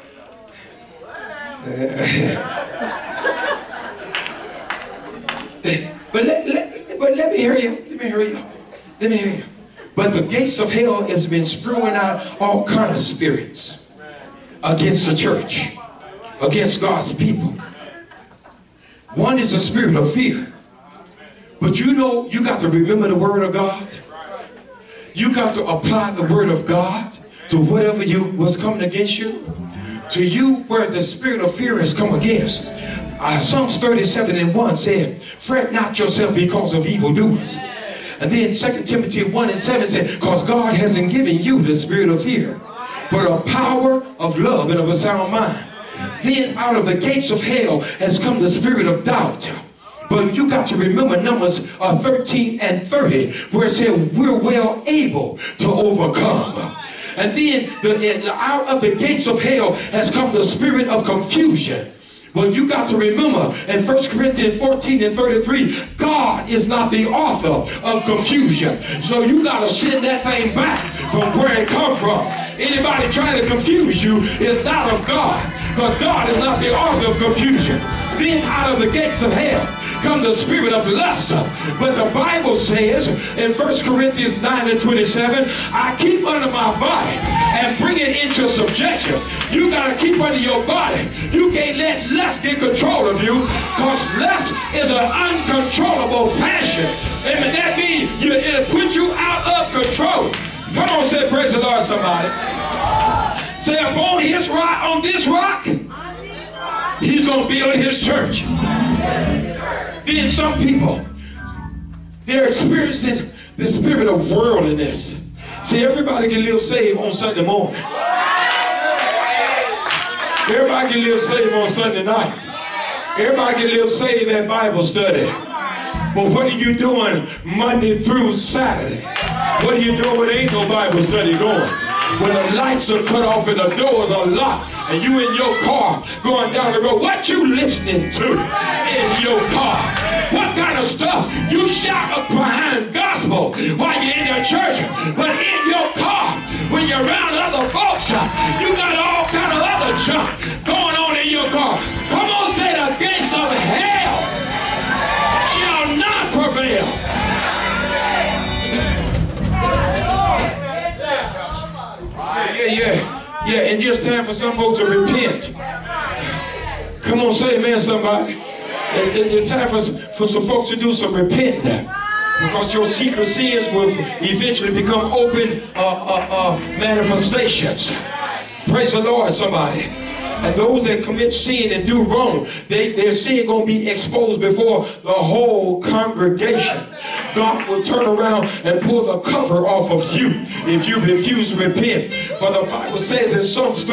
But let me hear you. Let me hear you. Let me hear you. But the gates of hell has been spewing out all kinds of spirits against the church, against God's people. One is a spirit of fear. But you know, you got to remember the word of God. You got to apply the word of God to whatever was coming against you. To you where the spirit of fear has come against. Psalms 37:1 said, fret not yourself because of evildoers. And then 2 Timothy 1:7 said, because God hasn't given you the spirit of fear, but a power of love and of a sound mind. Then out of the gates of hell has come the spirit of doubt. But you got to remember Numbers 13:30, where it said we're well able to overcome. And then out of the gates of hell has come the spirit of confusion. But you got to remember in 1 Corinthians 14:33, God is not the author of confusion. So you got to send that thing back from where it come from. Anybody trying to confuse you is not of God, because God is not the author of confusion. Then out of the gates of hell come the spirit of lust. But the Bible says in 1 Corinthians 9:27, I keep under my body and bring it into subjection. You got to keep under your body. You can't let lust get control of you, because lust is an uncontrollable passion. And that means it'll put you out of control. Come on, say praise the Lord, somebody. Say, upon his rock, on this rock, he's going to build his church. Then some people, they're experiencing the spirit of worldliness. See, everybody can live saved on Sunday morning. Everybody can live saved on Sunday night. Everybody can live saved at Bible study. But what are you doing Monday through Saturday? What are you doing when there ain't no Bible study going? When the lights are cut off and the doors are locked and you in your car going down the road, what you listening to in your car? What kind of stuff? You shout up behind gospel while you're in your church, but in your car, when you're around other folks, you got all kind of other junk going on in your car. Come on, say the gates of hell shall not prevail. Yeah, and just time for some folks to repent. Come on, say amen, somebody. It's time for some folks to do some repenting. Because your secret sins will eventually become open manifestations. Praise the Lord, somebody. And those that commit sin and do wrong, their sin going to be exposed before the whole congregation. God will turn around and pull the cover off of you if you refuse to repent. For the Bible says in Psalms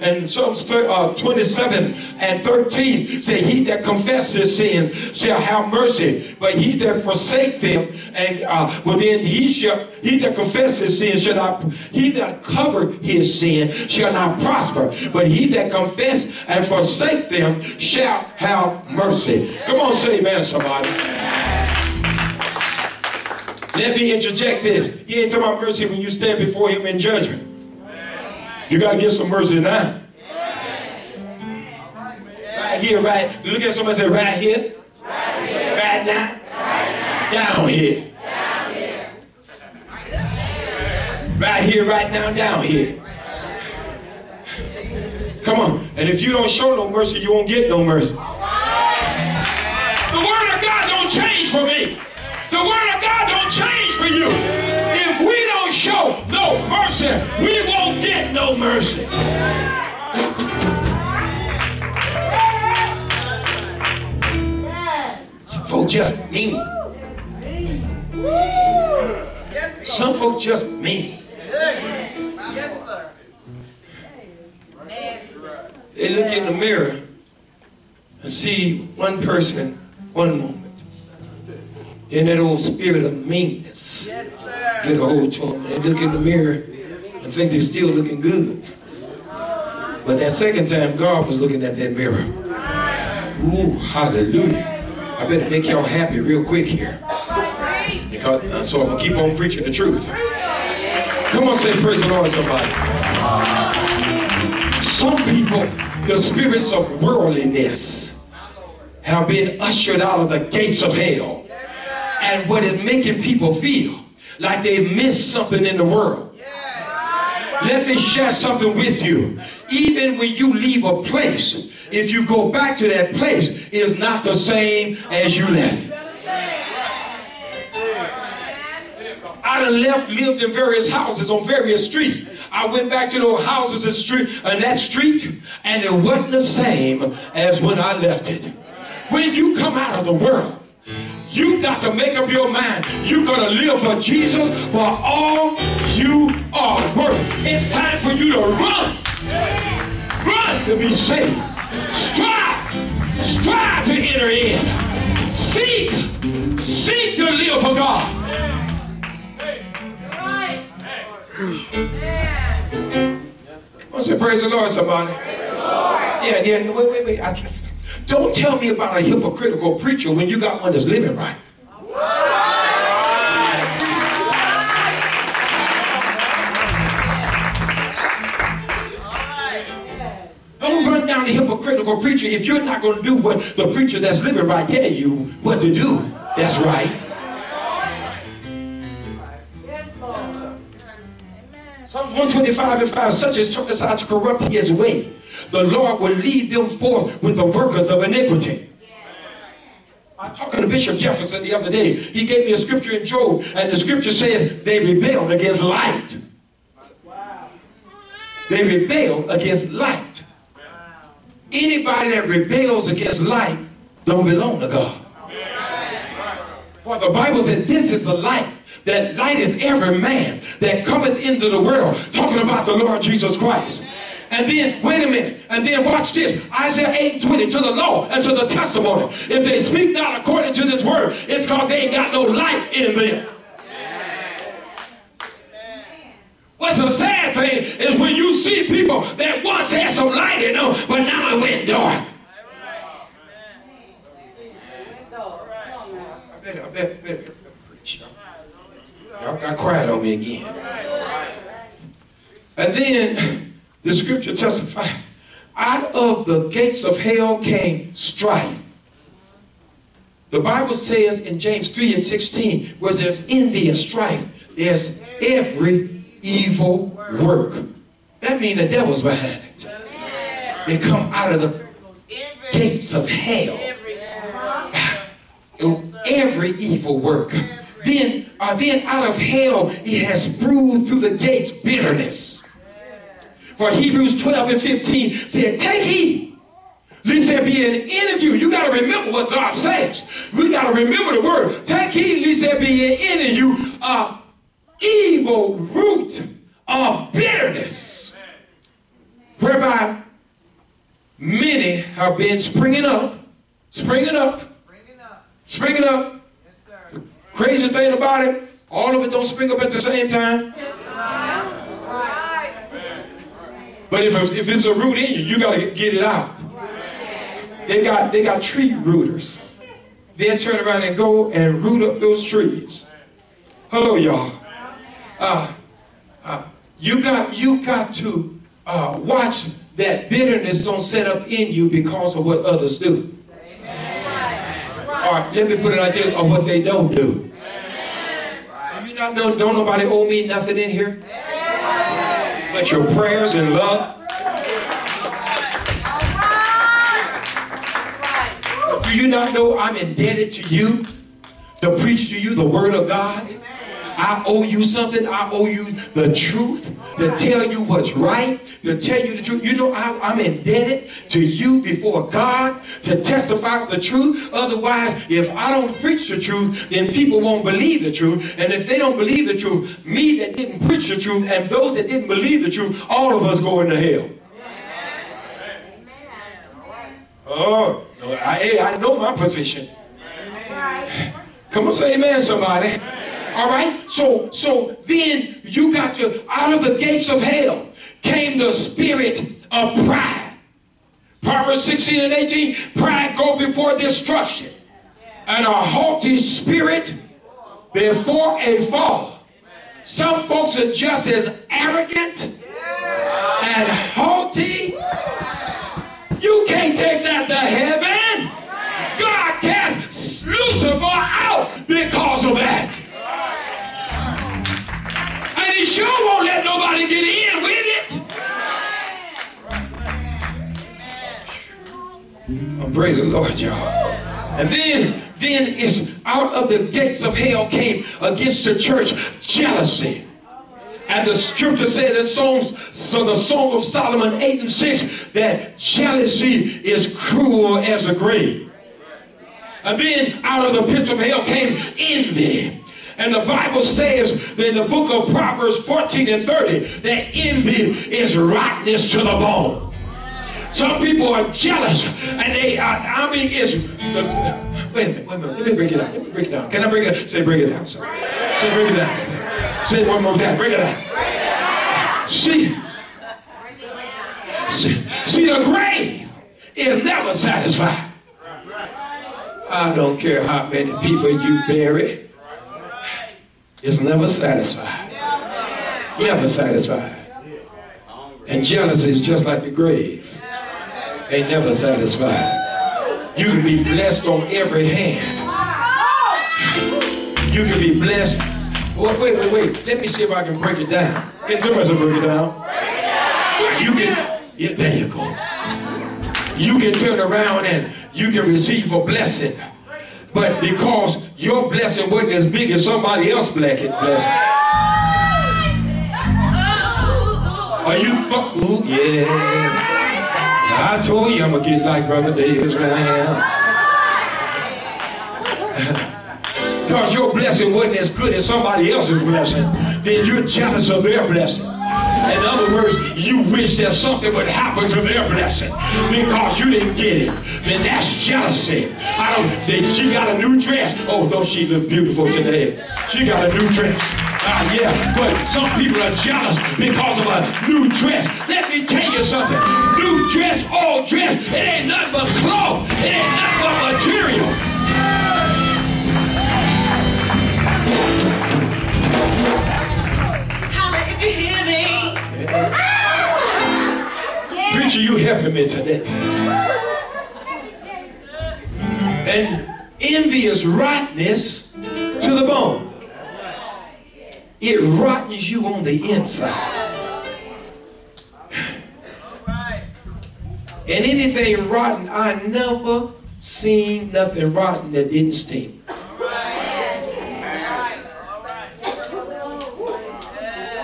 27 and 13, say, he that confesses sin shall have mercy, but he that forsake them, and he that confesses sin shall not, he that cover his sin shall not prosper, but he that confess and forsake them shall have mercy. Come on, say amen, somebody. Let me interject this. He ain't talking about mercy when you stand before him in judgment. You got to get some mercy now. Right here, right. Look at somebody say, right here. Right now. Down here. Right here, right now, down here. Come on. And if you don't show no mercy, you won't get no mercy. The word of God don't change for me. The word of God don't change for you. If we don't show no mercy, we won't get no mercy. Some folks just mean. Some folks just mean. Yes, sir. They look in the mirror and see one person, one moment. In that old spirit of meanness, get a hold to them. They look in the mirror and think they're still looking good. But that second time, God was looking at that mirror. Ooh, hallelujah. I better make y'all happy real quick here. Because, so I'm going to keep on preaching the truth. Come on, say praise the Lord, somebody. Some people, the spirits of worldliness have been ushered out of the gates of hell. And what is making people feel like they've missed something in the world. Let me share something with you. Even when you leave a place, if you go back to that place, it's not the same as you left. I done lived in various houses on various streets. I went back to those houses and that street, and it wasn't the same as when I left it. When you come out of the world, you got to make up your mind. You're going to live for Jesus for all you are worth. It's time for you to run. Run to be saved. Strive to enter in. Seek to live for God. I say, praise the Lord, somebody. Yeah, wait. Don't tell me about a hypocritical preacher when you got one that's living right. Don't run down the hypocritical preacher if you're not going to do what the preacher that's living right tell you what to do. That's right. Psalms 125:5, such as turn aside to corrupt his way, the Lord will lead them forth with the workers of iniquity. I was talking to Bishop Jefferson the other day. He gave me a scripture in Job, and the scripture said they rebelled against light. They rebelled against light. Anybody that rebels against light don't belong to God. For the Bible says this is the light that lighteth every man that cometh into the world, talking about the Lord Jesus Christ. And then, wait a minute, and then watch this. Isaiah 8:20, to the law and to the testimony. If they speak not according to this word, it's because they ain't got no light in them. What's a sad thing is when you see people that once had some light in them, but now it went dark. I bet preach. Y'all got quiet on me again. And then the scripture testifies, out of the gates of hell came strife. The Bible says in James 3:16, where there's envy and strife, there's every evil work. That means the devil's behind it. They come out of the gates of hell. Every evil work. Then out of hell it has spewed through the gates bitterness. For Hebrews 12:15 said, take heed, Lest there be an end of you. You got to remember what God says. We got to remember the word. Take heed lest there be an end of you. Evil root of bitterness, whereby many have been springing up. Crazy thing about it, all of it don't spring up at the same time. But if it's a root in you, you got to get it out. They got tree rooters. They'll turn around and go and root up those trees. Hello, y'all. You got to watch that bitterness don't set up in you because of what others do. Or let me put it like this, or what they don't do. You not know, don't nobody owe me nothing in here but your prayers and love. Do you not know I'm indebted to you to preach to you the word of God? I owe you something. I owe you the truth, to tell you what's right, to tell you the truth. You know, I'm indebted to you before God to testify the truth. Otherwise, if I don't preach the truth, then people won't believe the truth. And if they don't believe the truth, me that didn't preach the truth and those that didn't believe the truth, all of us go into hell. Oh, I know my position. Come on, say amen, somebody. All right, so then you got to, out of the gates of hell came the spirit of pride. Proverbs 16 and 18, pride go before destruction, and a haughty spirit before a fall. Some folks are just as arrogant and haughty. You can't take that to heaven. God cast Lucifer out because of that. And he sure won't let nobody get in with it. Oh, praise the Lord, y'all. And then it's out of the gates of hell came against the church jealousy. And the scripture said in the Song of Solomon 8 and 6 that jealousy is cruel as a grave. And then out of the pits of hell came envy. And the Bible says in the book of Proverbs 14 and 30 that envy is rottenness to the bone. Some people are jealous, and wait a minute, let me break it down. Can I break it down? Say break it down. Say break it down. Say it one more time, break it down. See, the grave is never satisfied. I don't care how many people you bury. It's never satisfied. Never satisfied. And jealousy is just like the grave. Ain't never satisfied. You can be blessed on every hand. You can be blessed. Well, wait. Let me see if I can break it down. Can somebody break it down? There you go. You can turn around and you can receive a blessing. But because your blessing wasn't as big as somebody else's blessing. Are you fucking? Yeah. I told you I'm going to get like Brother Davis right now. Because your blessing wasn't as good as somebody else's blessing, then you're jealous of their blessing. In other words, you wish that something would happen to their blessing because you didn't get it. Then that's jealousy. She got a new dress. Oh, don't she look beautiful today? She got a new dress. Yeah, but some people are jealous because of a new dress. Let me tell you something. New dress, old dress, it ain't nothing but cloth. It ain't nothing but material. Holla if you hear me. Yeah. Preacher, you helping me today. And envy is rottenness to the bone. It rottens you on the inside. And anything rotten, I never seen nothing rotten that didn't stink.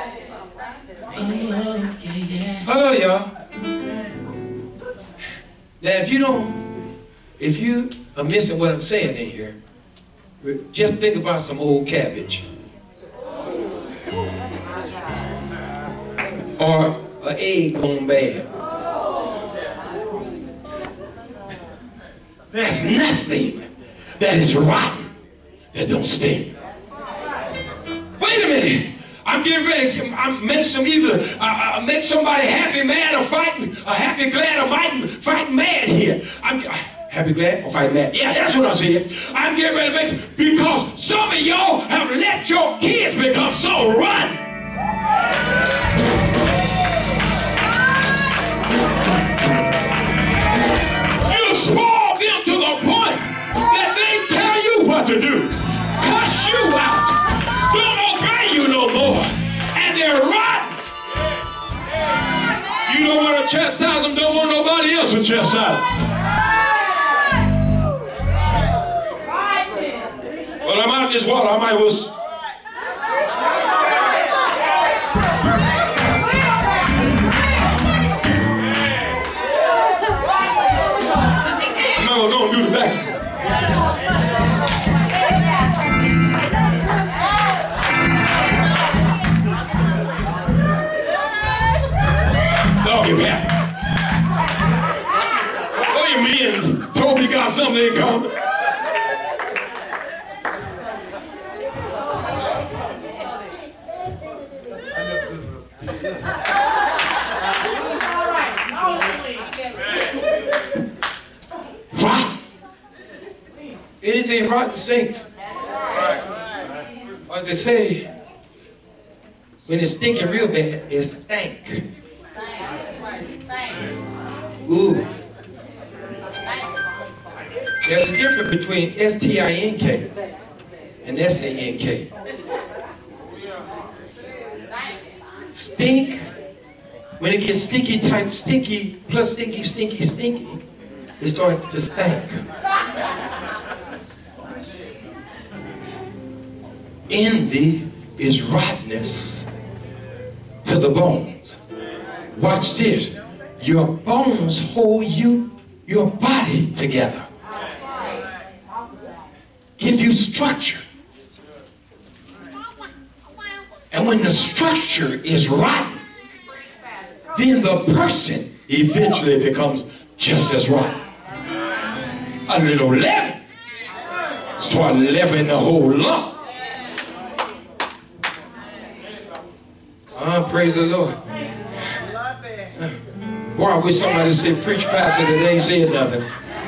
Hello, y'all. Now, if you are missing what I'm saying in here, just think about some old cabbage. Or an egg gone bad. There's nothing that is rotten that don't stink. Wait a minute. I'm getting ready. I make somebody happy, mad, or fighting. Happy, glad, or fighting mad here. I'm happy, glad, or fighting mad. Yeah, that's what I said. I'm getting ready to make it because some of y'all have let your kids become so rotten. You spoil them to the point that they tell you what to do. Cuss you out. Don't obey you no more. And they're rotten. You don't want to chastise them, don't want nobody else to chastise them. Well, I'm out of this water. I might as well. I'm going to do the back. Doggy back. Oh, you mean Toby got something in common? Anything rotten stinks. As they say, when it's stinking real bad, it stank. Ooh. There's a difference between S-T-I-N-K and S-A-N-K. Stink, when it gets stinky type stinky, plus stinky, stinky, stinky, it starts to stink. Envy is rottenness to the bones. Watch this. Your bones hold your body together. Give you structure. And when the structure is rotten, then the person eventually becomes just as rotten. A little leaven. Start leavening the whole lump. Praise the Lord. Boy, I wish somebody said, preach, pastor, that ain't saying nothing.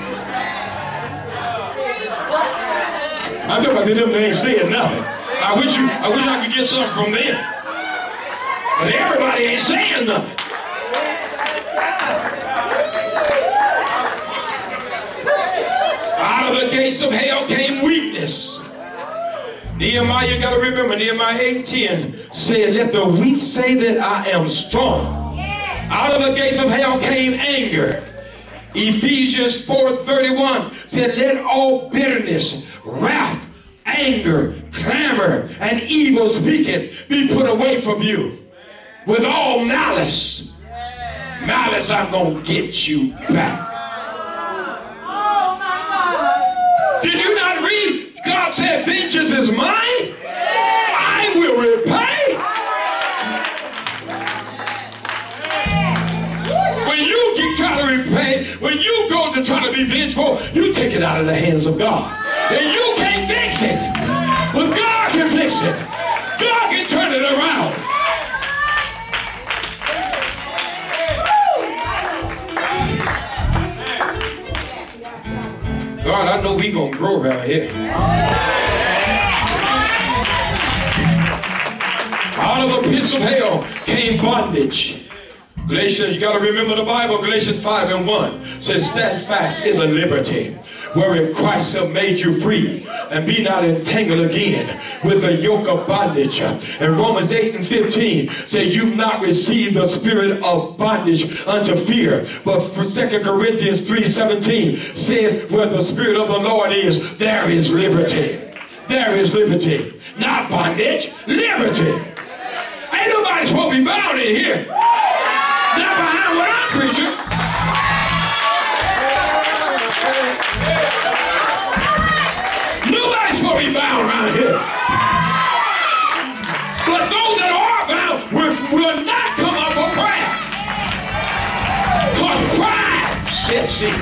I'm talking about them that ain't saying nothing. I wish I could get something from them. But everybody ain't saying nothing. Out of the gates of hell came weakness. Nehemiah, you got to remember, Nehemiah 8:10 said, let the weak say that I am strong. Out of the gates of hell came anger. Ephesians 4:31 said, let all bitterness, wrath, anger, clamor, and evil speaking be put away from you. With all malice. Malice, I'm going to get you back. Did you not read? God said, vengeance is mine. I will repay. When you try to repay, when you go to try to be vengeful, you take it out of the hands of God. And you can't fix it. But God can fix it. God can turn it around. God, I know we gonna grow around here. Out of the pits of hell came bondage. Galatians, you got to remember the Bible. Galatians 5:1 says, stand fast in the liberty wherein Christ have made you free, and be not entangled again with the yoke of bondage. And Romans 8:15 say, you've not received the spirit of bondage unto fear. But for 2 Corinthians 3:17 says, where the spirit of the Lord is, there is liberty. There is liberty. Not bondage, liberty. Ain't nobody supposed to be bound in here. Not behind what I'm preaching. Dead Sea.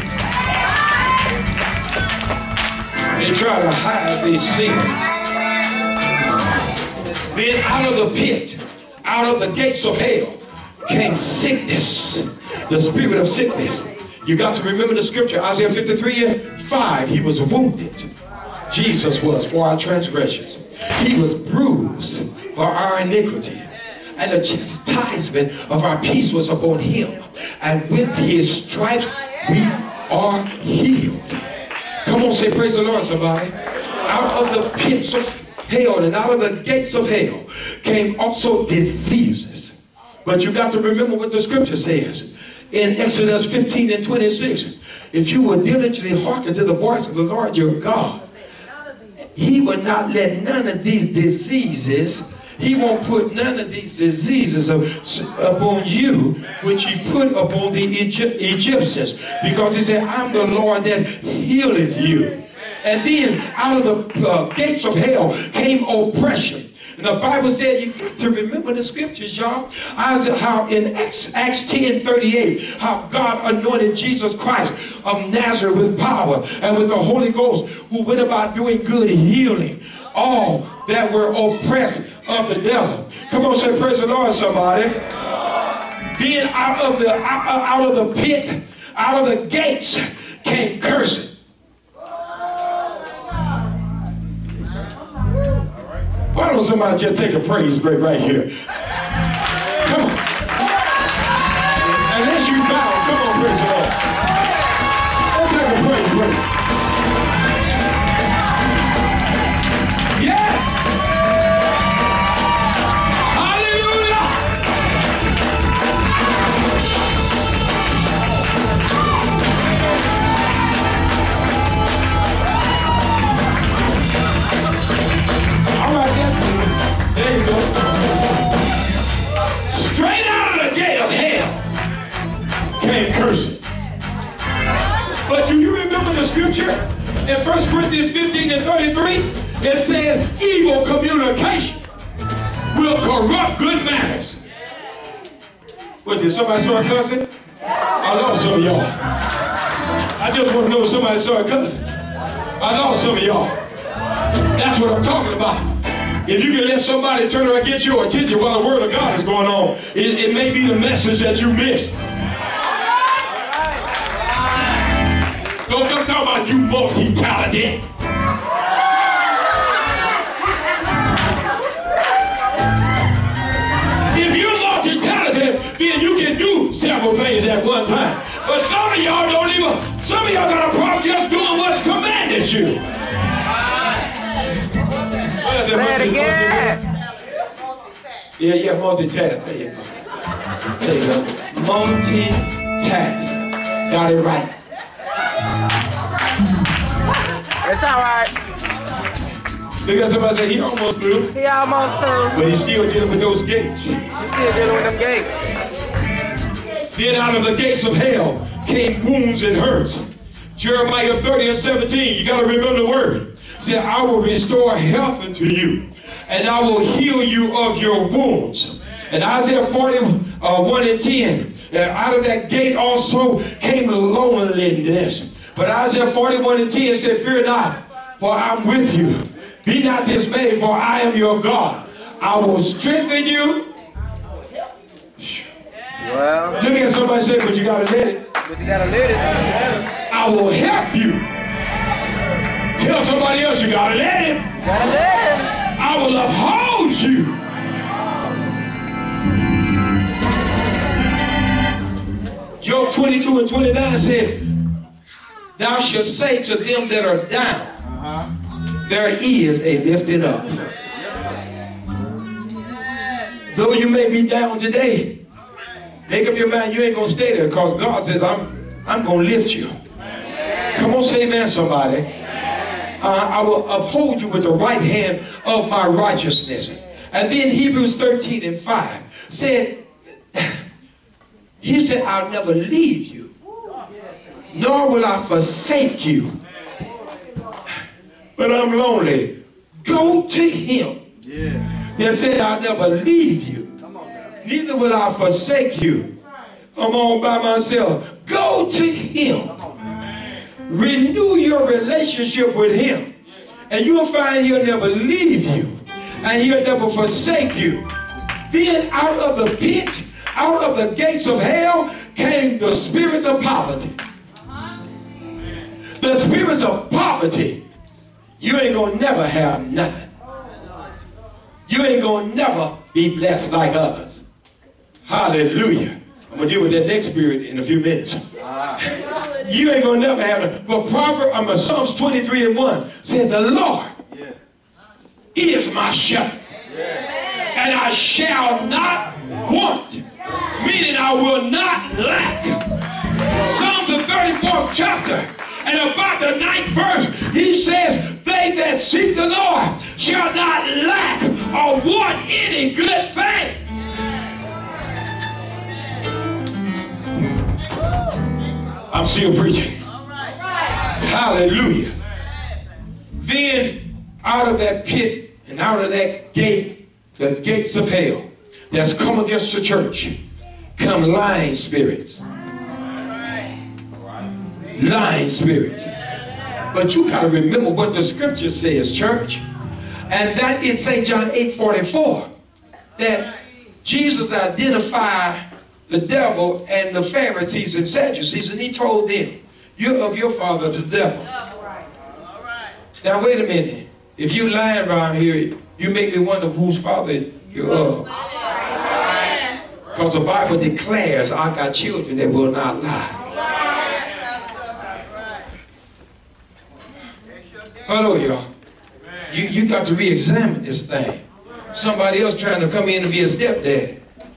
They try to hide these sins. Then out of the pit, out of the gates of hell, came sickness, the spirit of sickness. You got to remember the scripture, Isaiah 53:5. He was wounded. Jesus was for our transgressions. He was bruised for our iniquity. And the chastisement of our peace was upon him. And with his stripes we are healed. Come on, say praise the Lord, somebody. Out of the pits of hell and out of the gates of hell came also diseases. But you got to remember what the scripture says. In Exodus 15:26, if you will diligently hearken to the voice of the Lord your God, he will not let none of these diseases, he won't put none of these diseases upon you, which he put upon the Egyptians. Because he said, I'm the Lord that healeth you. And then out of the gates of hell came oppression. And the Bible said, you have to remember the scriptures, y'all. How in Acts 10:38, how God anointed Jesus Christ of Nazareth with power and with the Holy Ghost, who went about doing good, healing all that were oppressed of the devil. Come on, say praise the Lord, somebody. Then out of the pit, out of the gates came cursing. Why don't somebody just take a praise break right here? Come on. Unless you bow, come on, praise the Lord. Let's take a praise break. Yeah. Hallelujah. All right, there you go. Straight out of the gate of hell came cursing. But do you remember the scripture in 1 Corinthians 15:33? It said, evil communication will corrupt good manners. What, did somebody start cussing? I lost some of y'all. I just want to know if somebody started cussing. I lost some of y'all. That's what I'm talking about. If you can let somebody turn around and get your attention while the word of God is going on, it may be the message that you missed. Don't come talking about you multi-talented. If you're multi-talented, then you can do several things at one time. But some of y'all don't even, some of y'all got a problem just doing what's commanded you. Say it again. Yeah, multitask. There you go. There you go. Multitask. Got it right. It's all right. Look at somebody say, he almost through. He almost through. But he's still dealing with those gates. He's still dealing with them gates. Then out of the gates of hell came wounds and hurts. Jeremiah 30:17. You got to remember the word. Said, I will restore health unto you, and I will heal you of your wounds. And Isaiah 41:10, out of that gate also came loneliness. But Isaiah 41:10 said, fear not, for I'm with you. Be not dismayed, for I am your God. I will strengthen you. Well, Look at somebody say, but you got to let it. but you got to let it. I will help you. Tell somebody else, you got to let it. You got to let it. I will uphold you. Job 22:29 said, thou shalt say to them that are down, there is a lifting up. Though you may be down today, make up your mind you ain't going to stay there, because God says, I'm going to lift you. Come on, say amen, somebody. I will uphold you with the right hand of my righteousness. And then Hebrews 13:5 said, he said, I'll never leave you, nor will I forsake you. But I'm lonely. Go to him. He said, I'll never leave you, neither will I forsake you. I'm all by myself. Go to him. Renew your relationship with him. And you'll find he'll never leave you. And he'll never forsake you. Then out of the pit, out of the gates of hell, came the spirits of poverty. The spirits of poverty. You ain't gonna never have nothing. You ain't gonna never be blessed like others. Hallelujah. I'm gonna deal with that next spirit in a few minutes. You ain't gonna never have it. But Psalms 23:1 said, the Lord is my shepherd. And I shall not want. Meaning I will not lack. Psalms the 34th chapter. And about the 9th verse, he says, they that seek the Lord shall not lack or want any good thing. I'm still preaching. Hallelujah. Then out of that pit and out of that gate, the gates of hell that's come against the church, come lying spirits. Lying spirits. But you got to remember what the scripture says, church. And that is St. John 8:44. That Jesus identified the devil and the Pharisees and Sadducees, and he told them, you're of your father the devil. Now wait a minute. If you lying around here, you make me wonder whose father you're of. Because the Bible declares, I got children that will not lie. Hello, y'all. You got to re-examine this thing. Somebody else trying to come in and be a stepdad.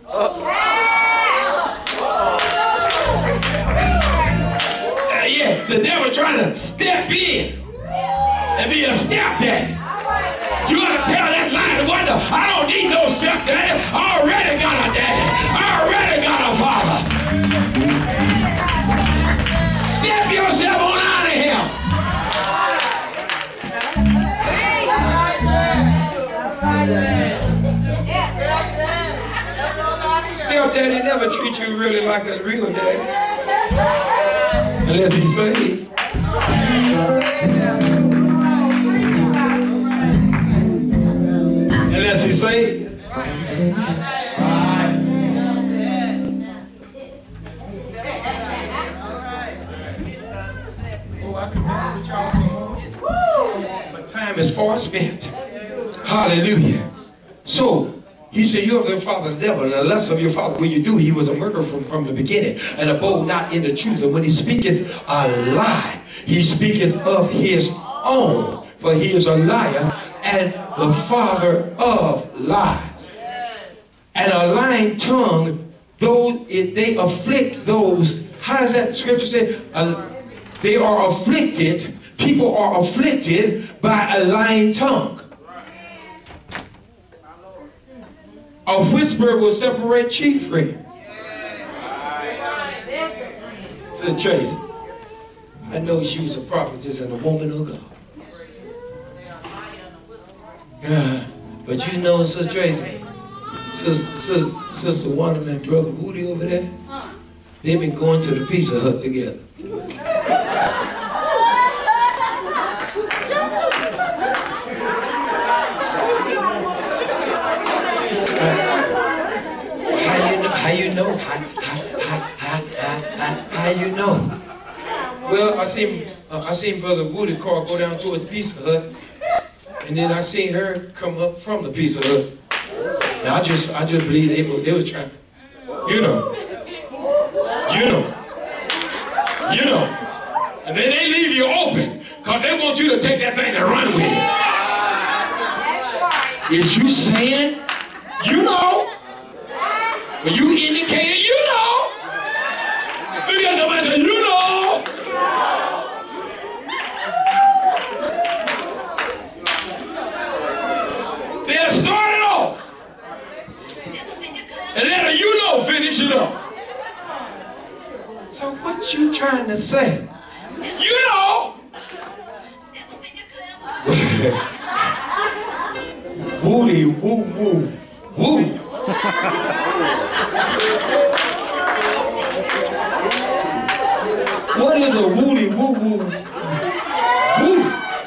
Yeah, the devil trying to step in and be a stepdad. You got to tell that lie to wonder, I don't need no stepdad. I already got a daddy. I already got a father. Step yourself on out of here. Stepdaddy never treat you really like a real daddy. Unless he's saved. Unless he's saved. Oh, I can mess with y'all tomorrow. But time is far spent. Hallelujah. So, he said, you are the father of the devil, and the lust of your father will you do. He was a murderer from the beginning, and abode not in the truth. And when he speaketh a lie, he's speaking of his own, for he is a liar and the father of lies. And a lying tongue, though they afflict those, how does that scripture say? They are afflicted, people are afflicted by a lying tongue. A whisper will separate chief friends. Said Tracy, I know she was a prophetess and a woman of God. Yeah, but you know, Sister Tracy, Sister Wanda and Brother Woody over there, they've been going to the Pizza Hut together. How you know? How you know? Well, I seen Brother Woody car go down to a Pizza Hut, and then I seen her come up from the Pizza Hut. Now I just believe they were trying, you know, and then they leave you open because they want you to take that thing and run with it. Is you saying, you know? When you indicated, you know. Because somebody said, you know. They'll start it off. And let a you know finish it up. So what you trying to say? You know. Woody, woo, woo, woo. What is a woolly woo woo? Woo.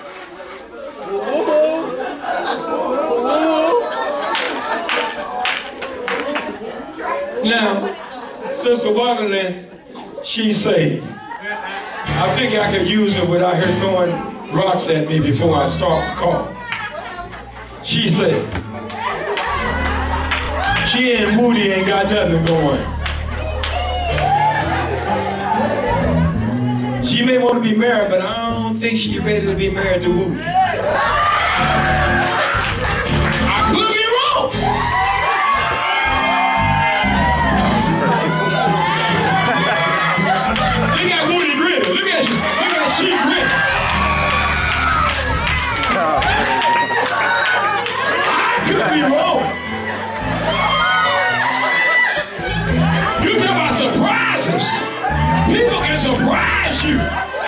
Now, Sister Wonderland, she said, I think I could use it without her throwing rocks at me before I start the call. She said, she and Moody ain't got nothing going. She may want to be married, but I don't think she's ready to be married to Moody. I could be wrong. Look at Moody grinning. Look at she grinning. I could be wrong. You talk about surprises. People can surprise you.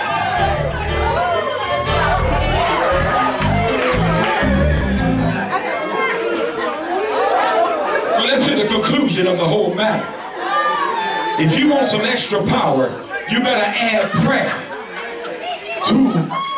So let's get the conclusion of the whole matter. If you want some extra power, you better add prayer to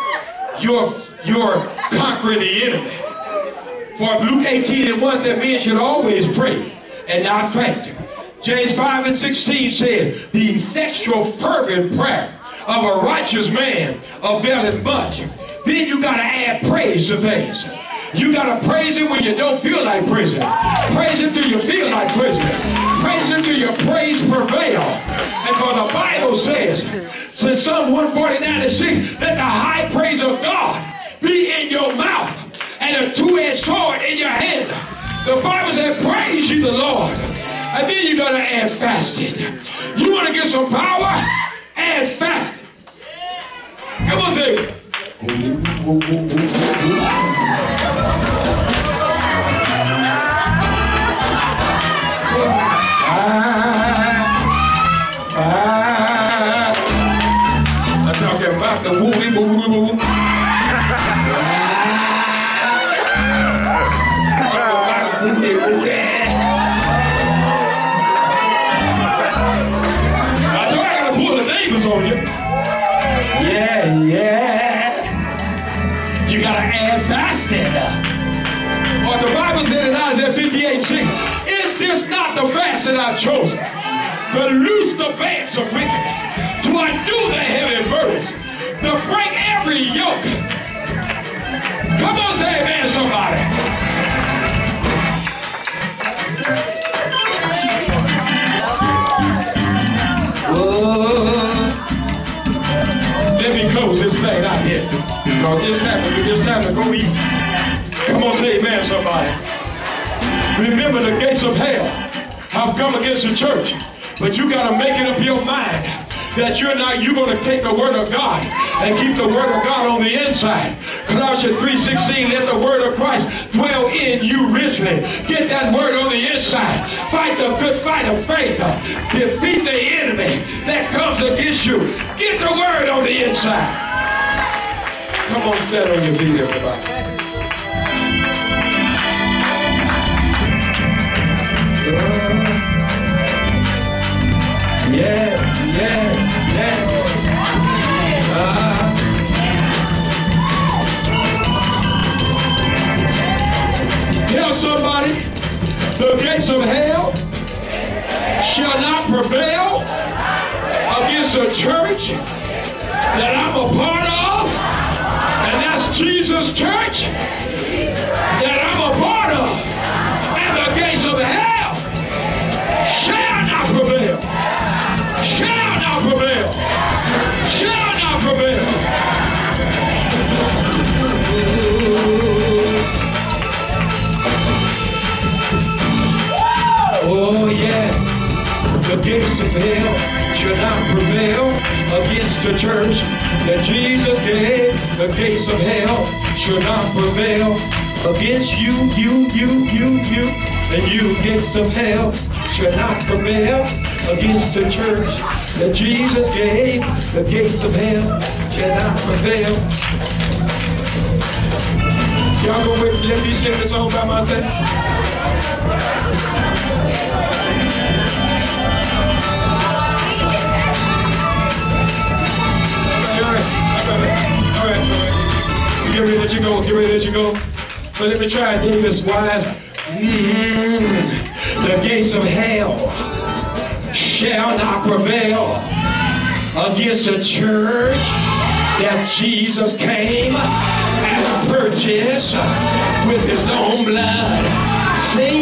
your conquering the enemy. For Luke 18:1 said men should always pray and not faint. James 5:16 said, the effectual fervent prayer of a righteous man availeth much. Then you gotta add praise to things. You gotta praise him when you don't feel like praising. Praise him till you feel like praising. Praise him till your praise prevail. And for the Bible says, in Psalm 149:6, let the high praise of God be in your mouth and a two-edged sword in your hand. The Bible says, praise you the Lord. And then you gotta add fasting. You wanna get some power? Add fasting. Come on, say it. I'm talking about the woolly woo woo woo. You gotta add fasting. Or the Bible said in Isaiah 58:6, is this not the fast that I've chosen? To loose the bands of wickedness, to undo the heavy burdens, to break every yoke. Come on, say amen, somebody. Let me close this thing out here. Because it's time to go eat. Come on, say amen, somebody. Remember, the gates of hell have come against the church. But you got to make it up your mind that you're going to take the word of God and keep the word of God on the inside. Colossians 3:16, let the word of Christ dwell in you richly. Get that word on the inside. Fight the good fight of faith. Defeat the enemy that comes against you. Get the word on the inside. Come on, stand on your feet, everybody. Yeah. Tell somebody, the gates of hell shall not prevail against the church that I'm a part of, and that's Jesus' church that I'm a part of, and the gates of hell shall not prevail. Shall not prevail. Shall not prevail. Oh yeah, the gates of hell shall not prevail against the church that Jesus gave. The gates of hell shall not prevail against you, and you gates of hell shall not prevail against the church that Jesus gave. The gates of hell shall not prevail. Y'all gonna wait, let me sing this song by myself? on, get ready to let you go. But let me try David's wise. The gates of hell shall not prevail against the church that Jesus came and purchased with his own blood. Say